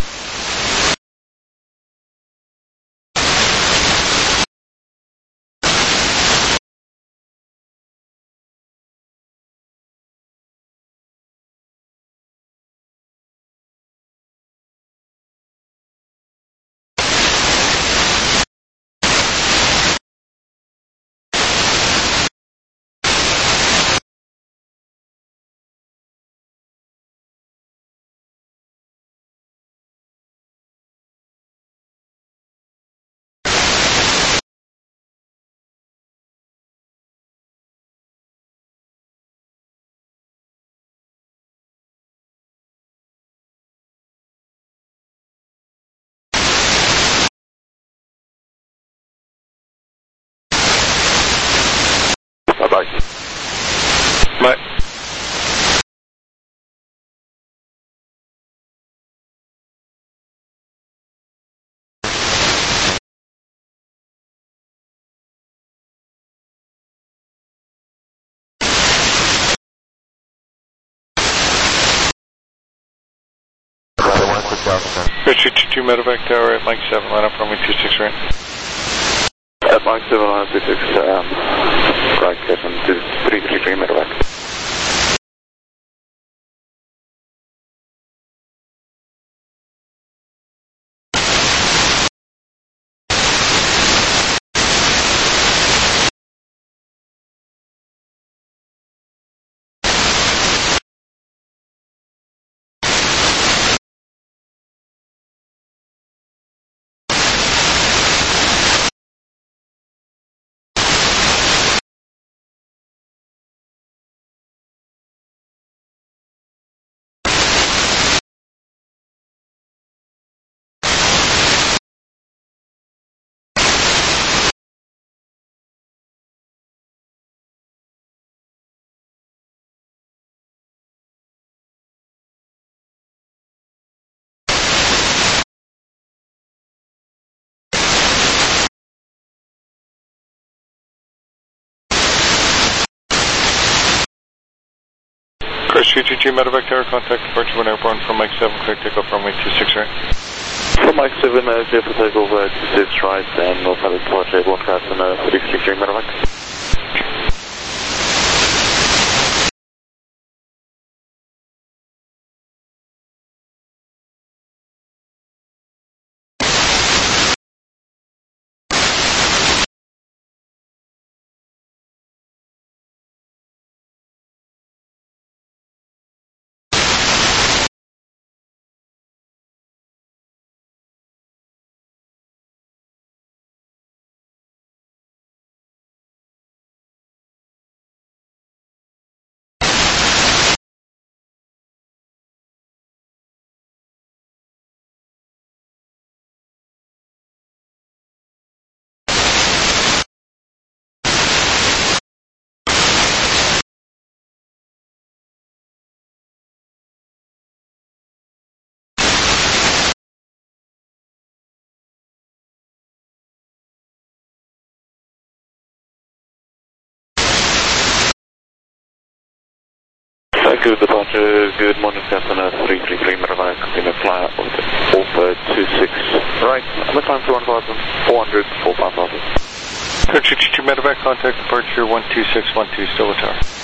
Bye-bye. Bye. Richard 22 medevac tower at Mike 7, line up runway 26 right. At Mike 7, line up 26, right, 333 medevac. Chris 322 medevac tower, contact departure when airborne from Mike 7, clear takeoff runway 26 right. From Mike 7, clear for takeoff 26 right, and North Side departure, broadcast on 333 medevac. Good departure, good morning, Cessna 333 medevac, continue fly out over 26 right, on the time to 1,400, 4,000. 322 medevac, contact departure 12612, still a tower.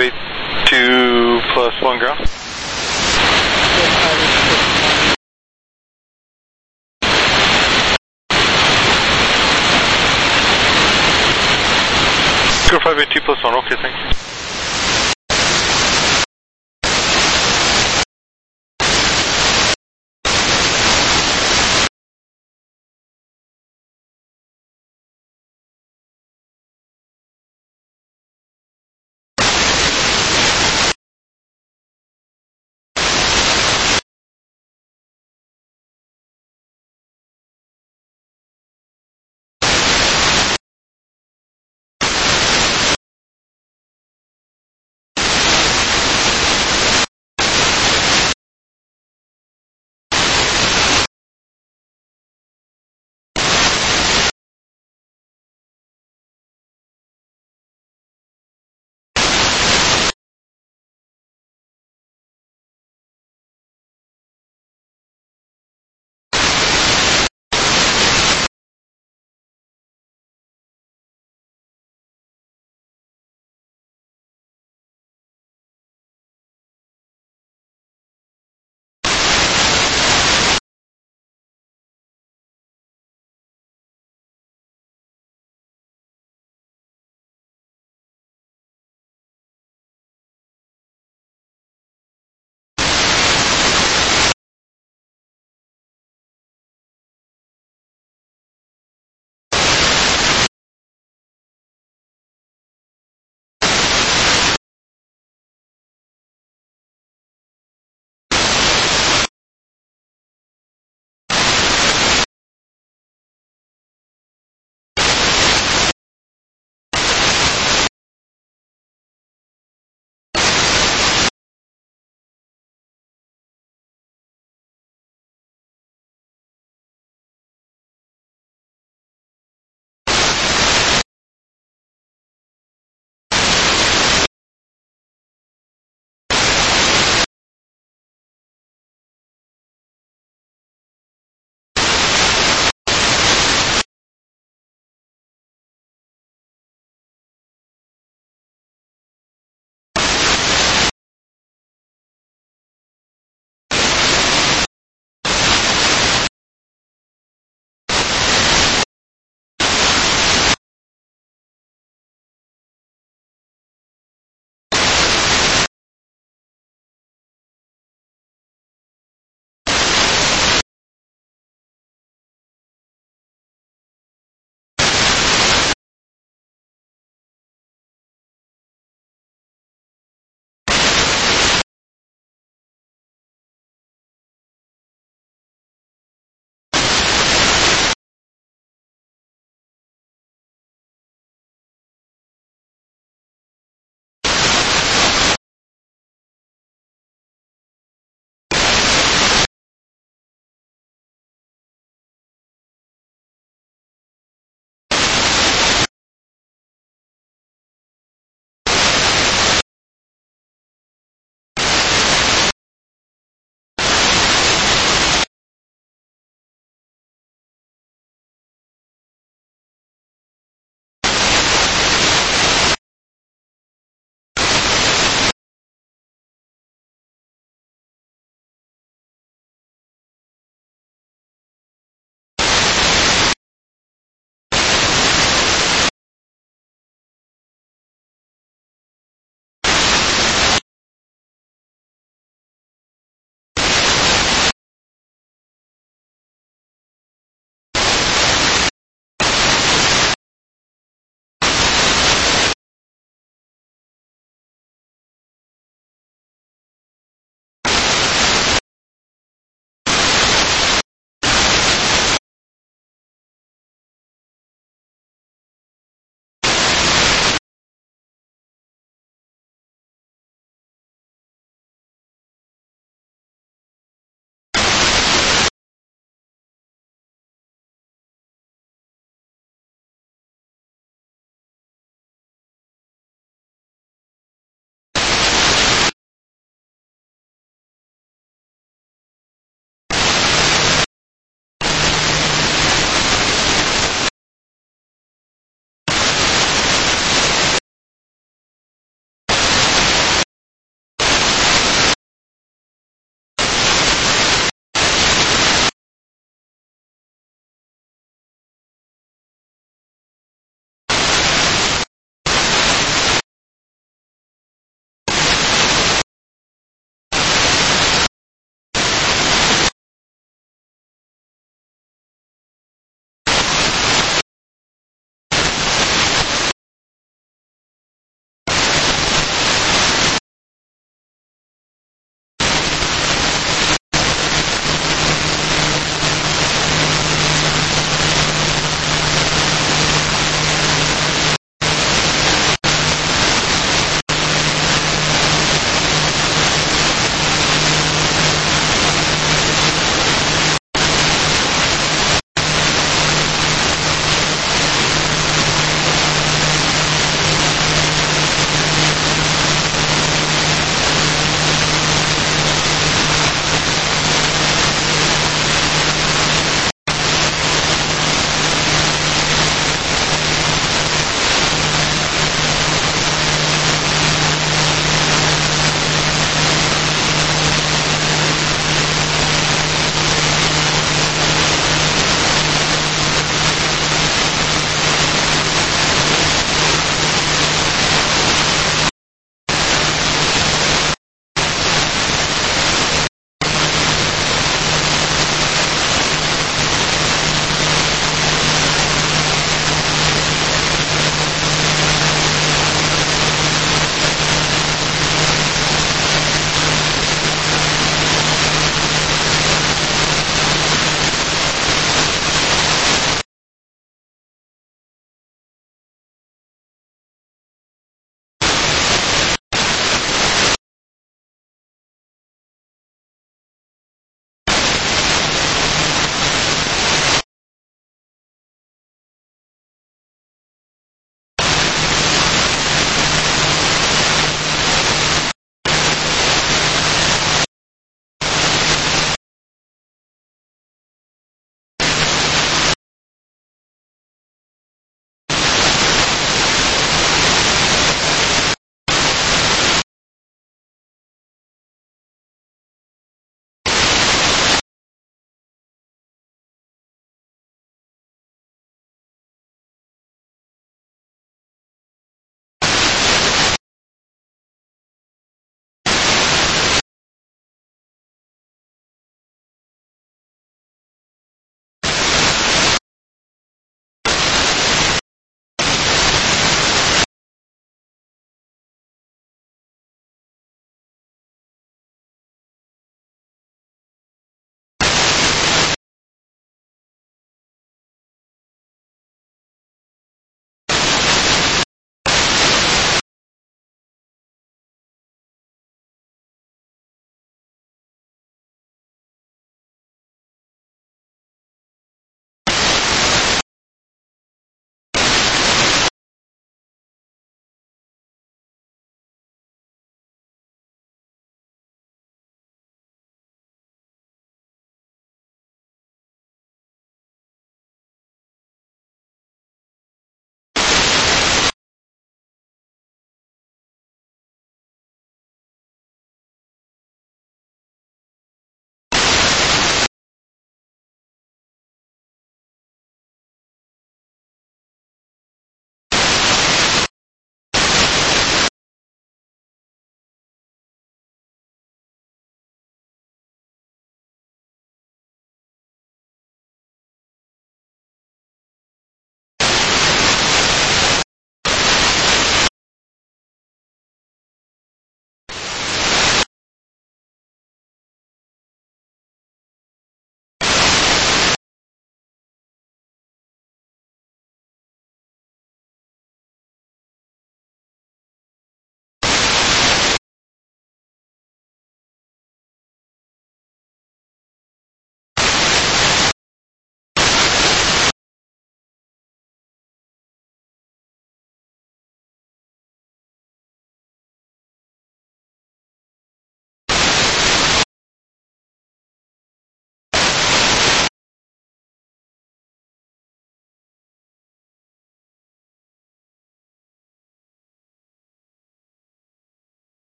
582 plus 1 ground. Go 582 plus 1, okay, thank you.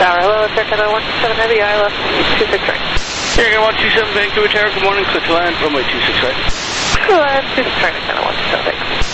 Tower, hello, it's Air Canada 127 Heavy, ILS 26 right. Air Canada 127 Vancouver Tower, good morning, clear to land, runway 26 right. Clear to land, 26 right, Air Canada 127, thanks.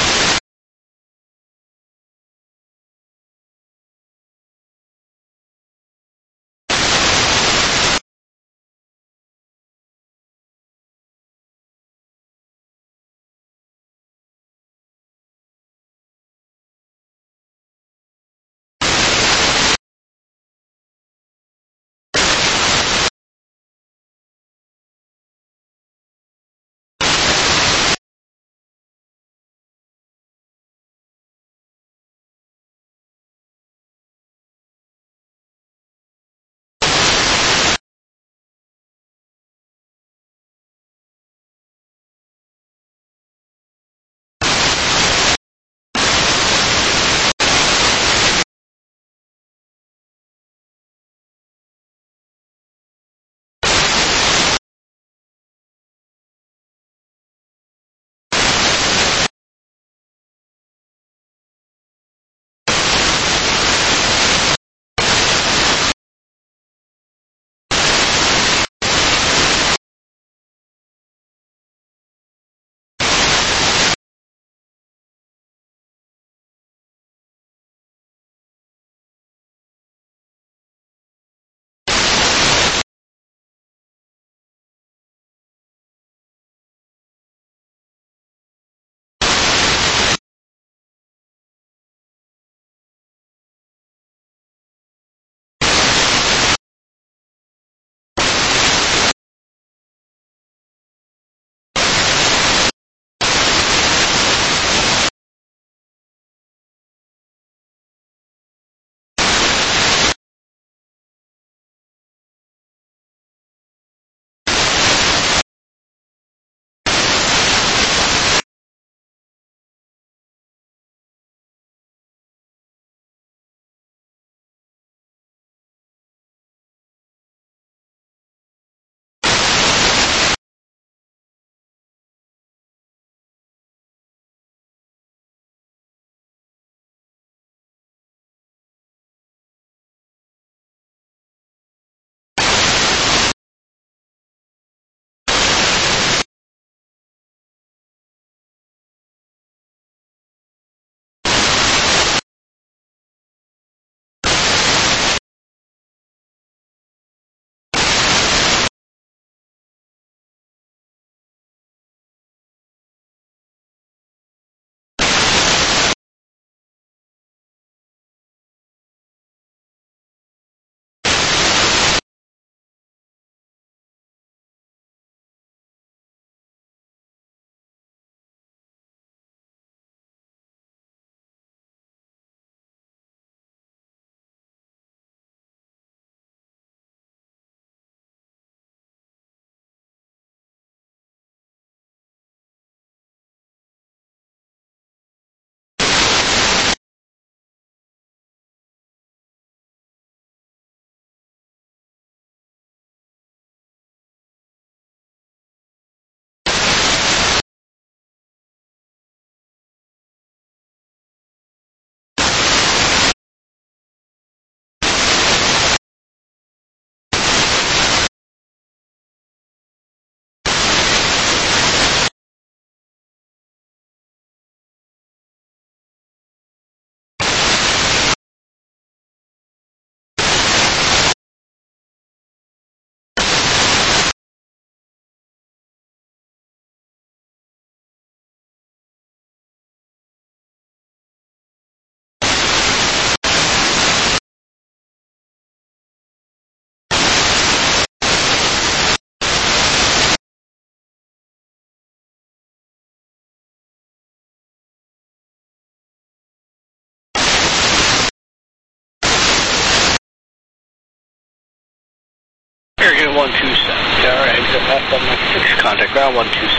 Air Canada 127 Tower, exit left on 6, contact ground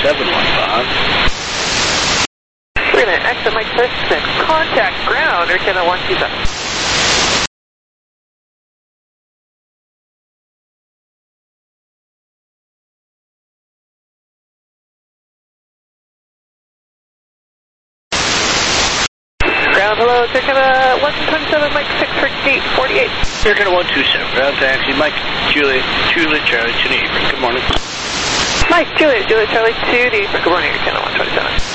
12715. Wait a minute, exit Mike 36, contact ground, Air Canada 127. hello, Dakota 127, Mike 6 for gate 48. Dakota 127, ground taxi, Mike Juliet Charlie 2 to Apron. Good morning. Mike Juliet Charlie 2 to Apron. Good morning, Dakota 127.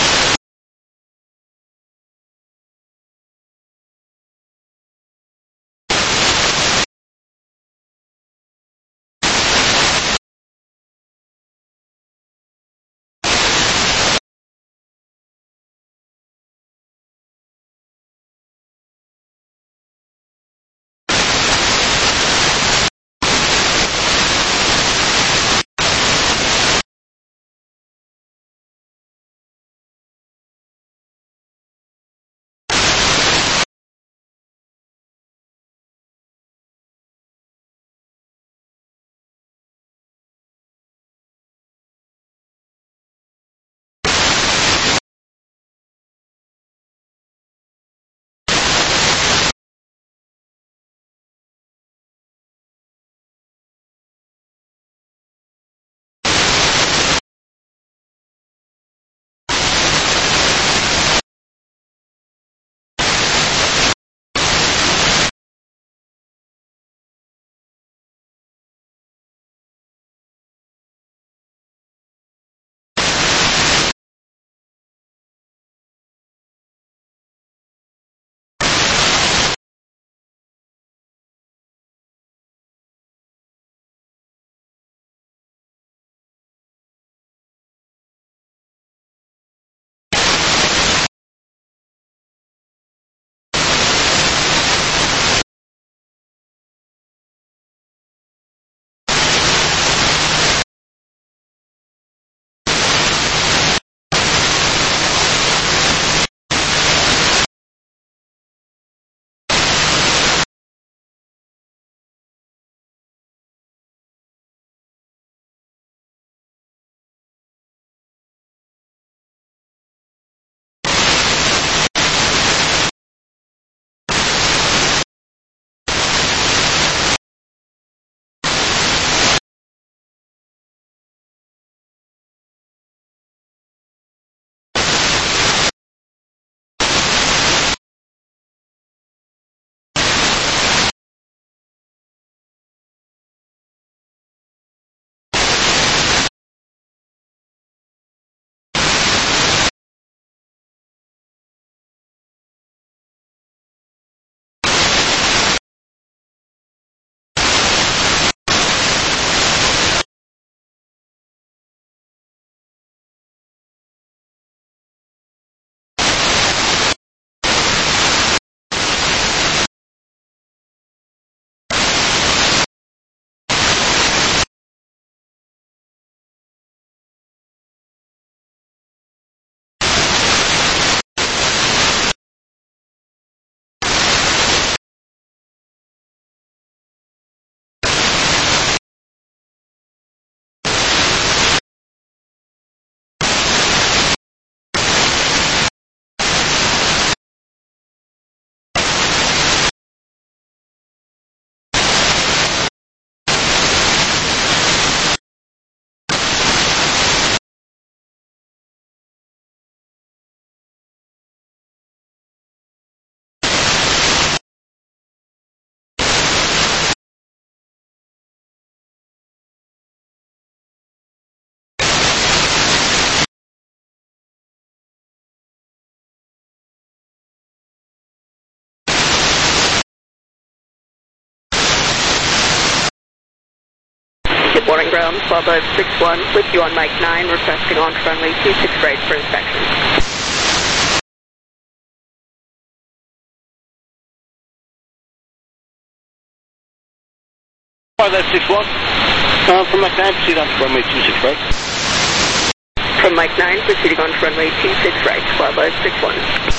Good morning, ground 12561 with you on Mike 9, requesting on runway 26 right for inspection. That's 61. From Mike 9, proceed on to runway 26 right. From Mike 9, proceeding on to runway 26 right, 12561.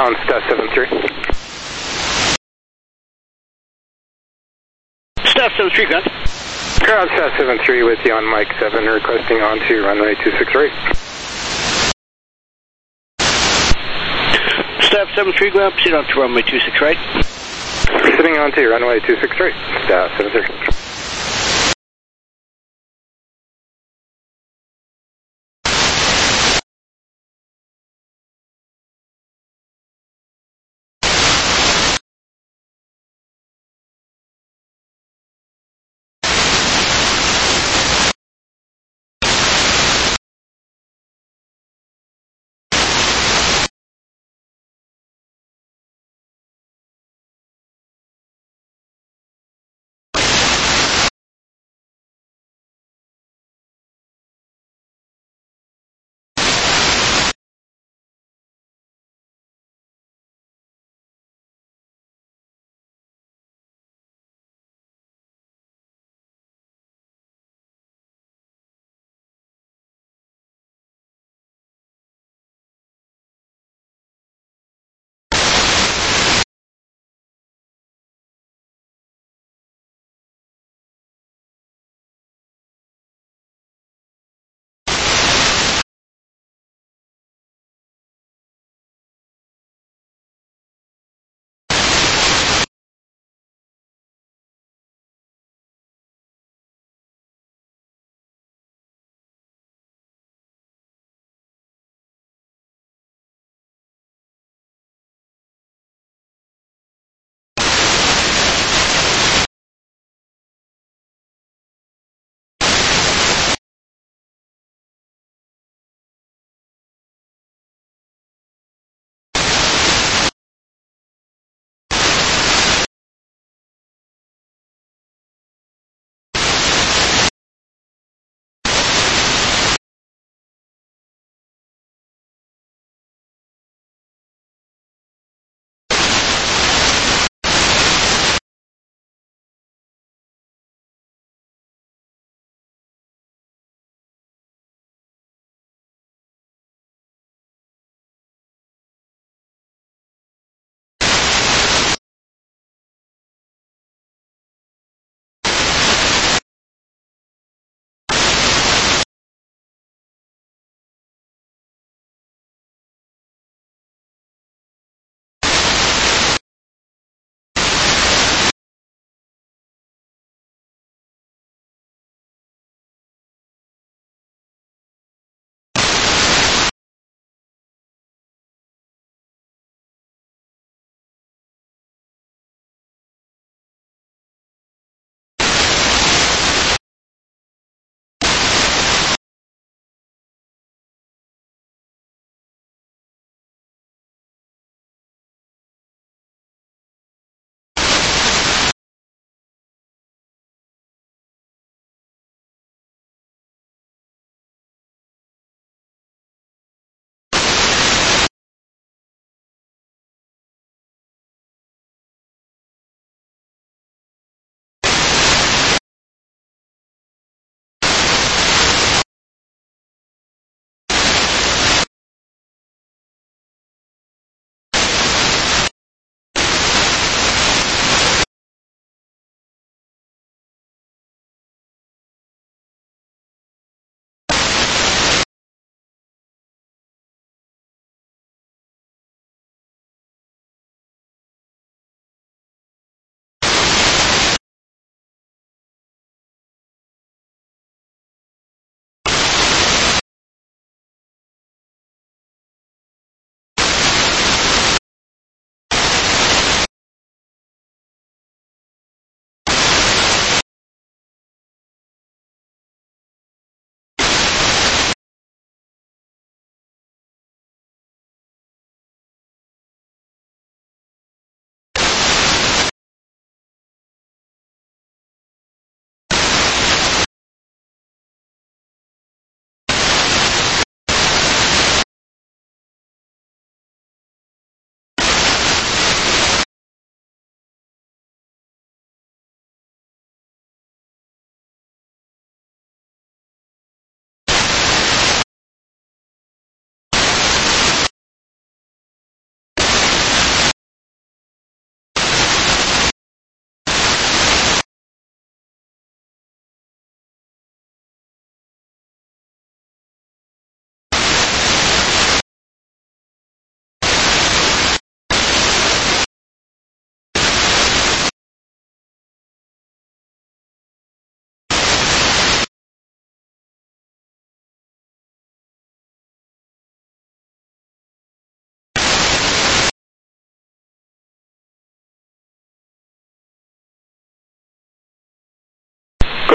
Ground, Stat 73. Stat 73, ground. Ground, Stat 73 with you on Mike 7, requesting onto runway 26 right. Stat 73, ground, proceed on to runway 26 right. Proceeding on to runway 26 right, Stat 73.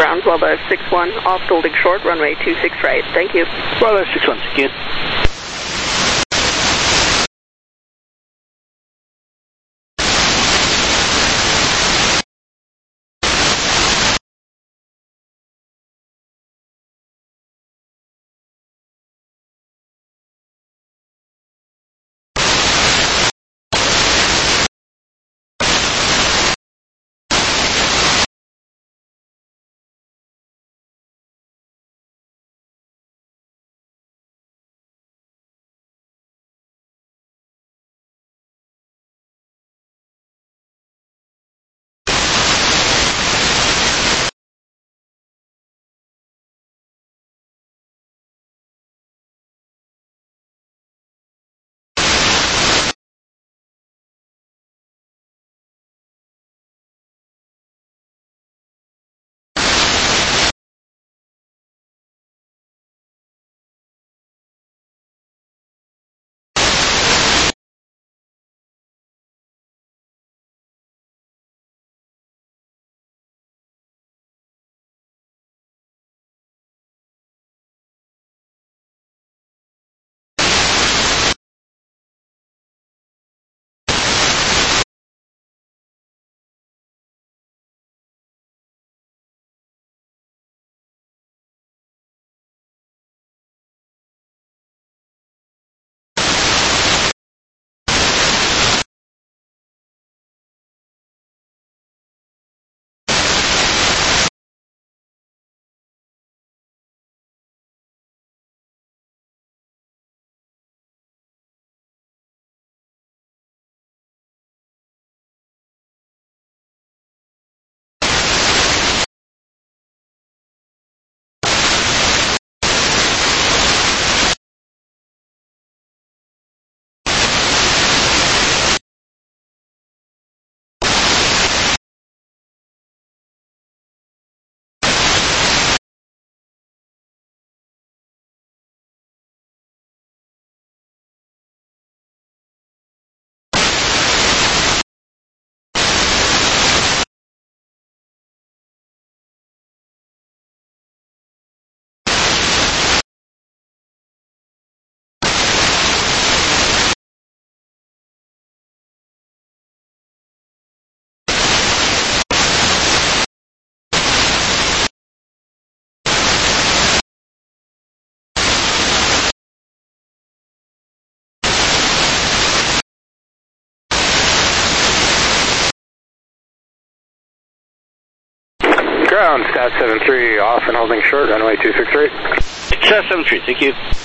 Ground, Wildlife 61, off holding short, runway 26 right. Thank you. Wildlife 61, thank you. Ground, Stat 73, off and holding short, runway 263. Stat 73, thank you.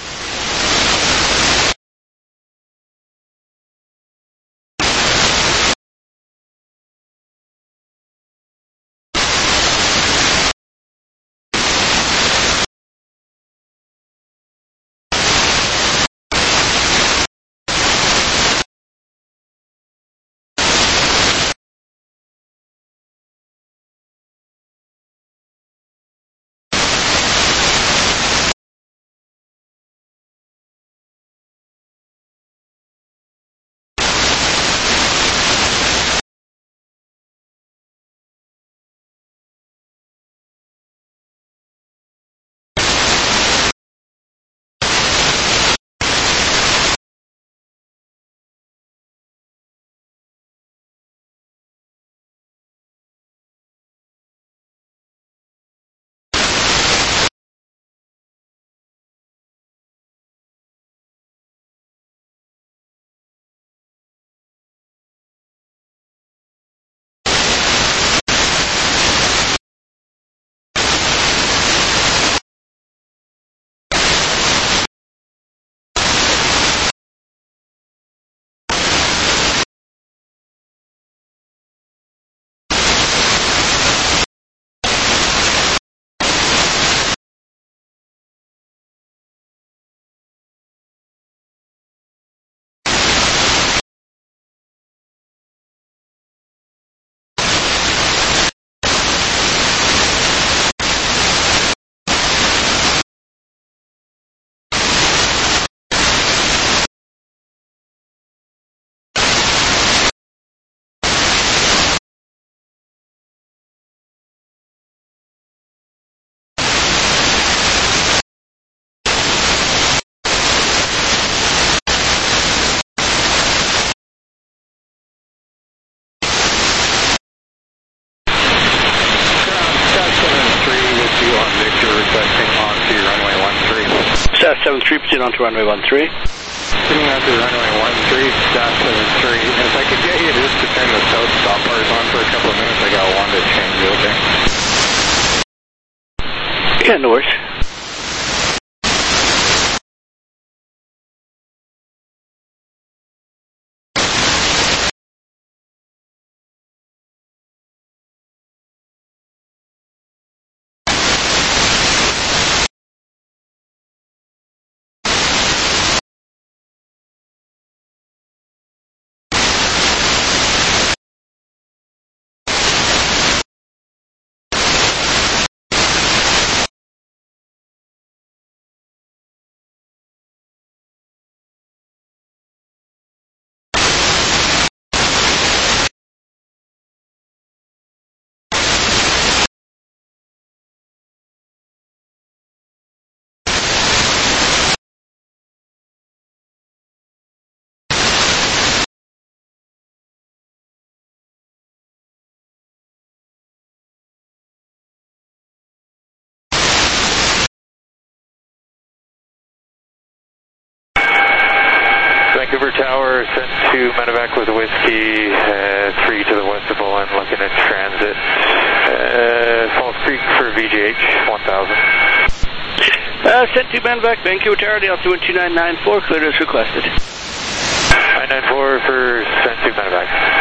73, proceed on to runway 13. Proceeding on to runway 13, stat 73. And if I could get you just to turn the south stop bars on for a couple of minutes, I got one to change, okay? Yeah, no worries. Vancouver Tower, sent to medevac with whiskey, 3 to the west of Bowen, looking at transit. Falls Creek for VGH, 1000. Sent to medevac, Vancouver Tower, the altitude 2994, cleared as requested. 994 for sent to medevac.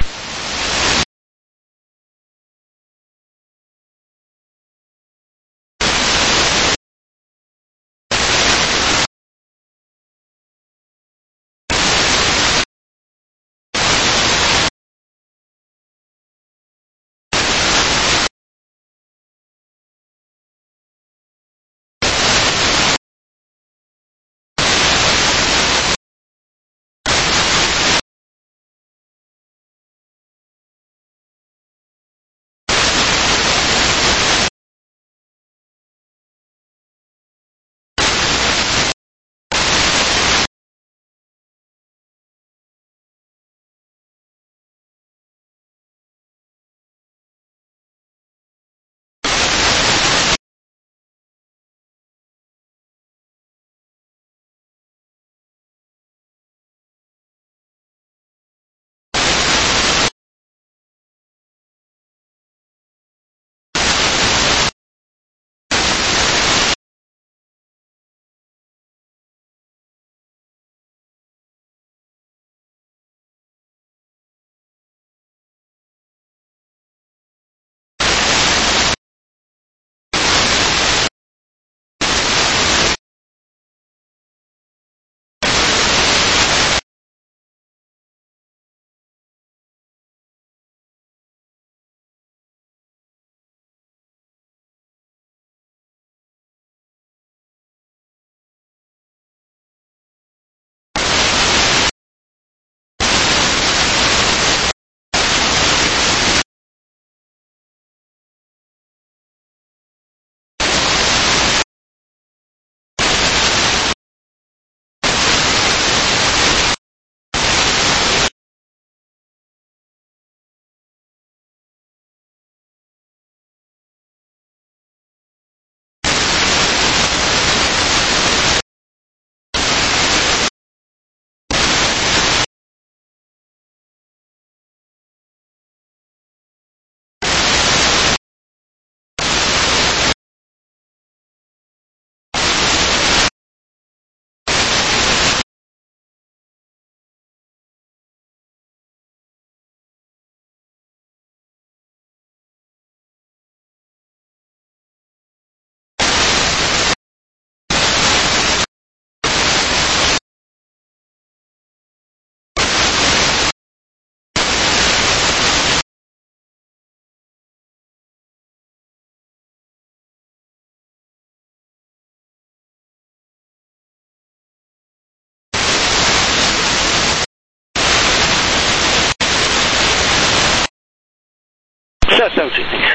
Set 70, thanks.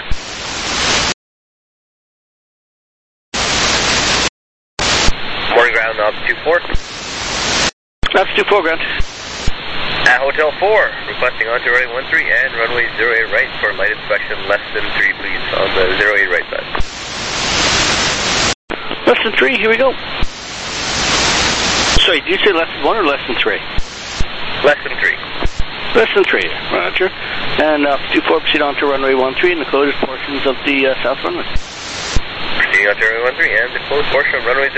Morning ground, altitude 4. Altitude 4, ground. At Hotel 4, requesting onto runway 13 and runway 08 right for light inspection less than 3, please, on the 08 right side. Less than 3, here we go. sorry, did you say less than 1 or less than 3? Less than 3. Less than 3, roger. And 24, proceed on to runway 13 and the closed portions of the south runway. Proceeding on to runway 13 and the closed portion of runway 0.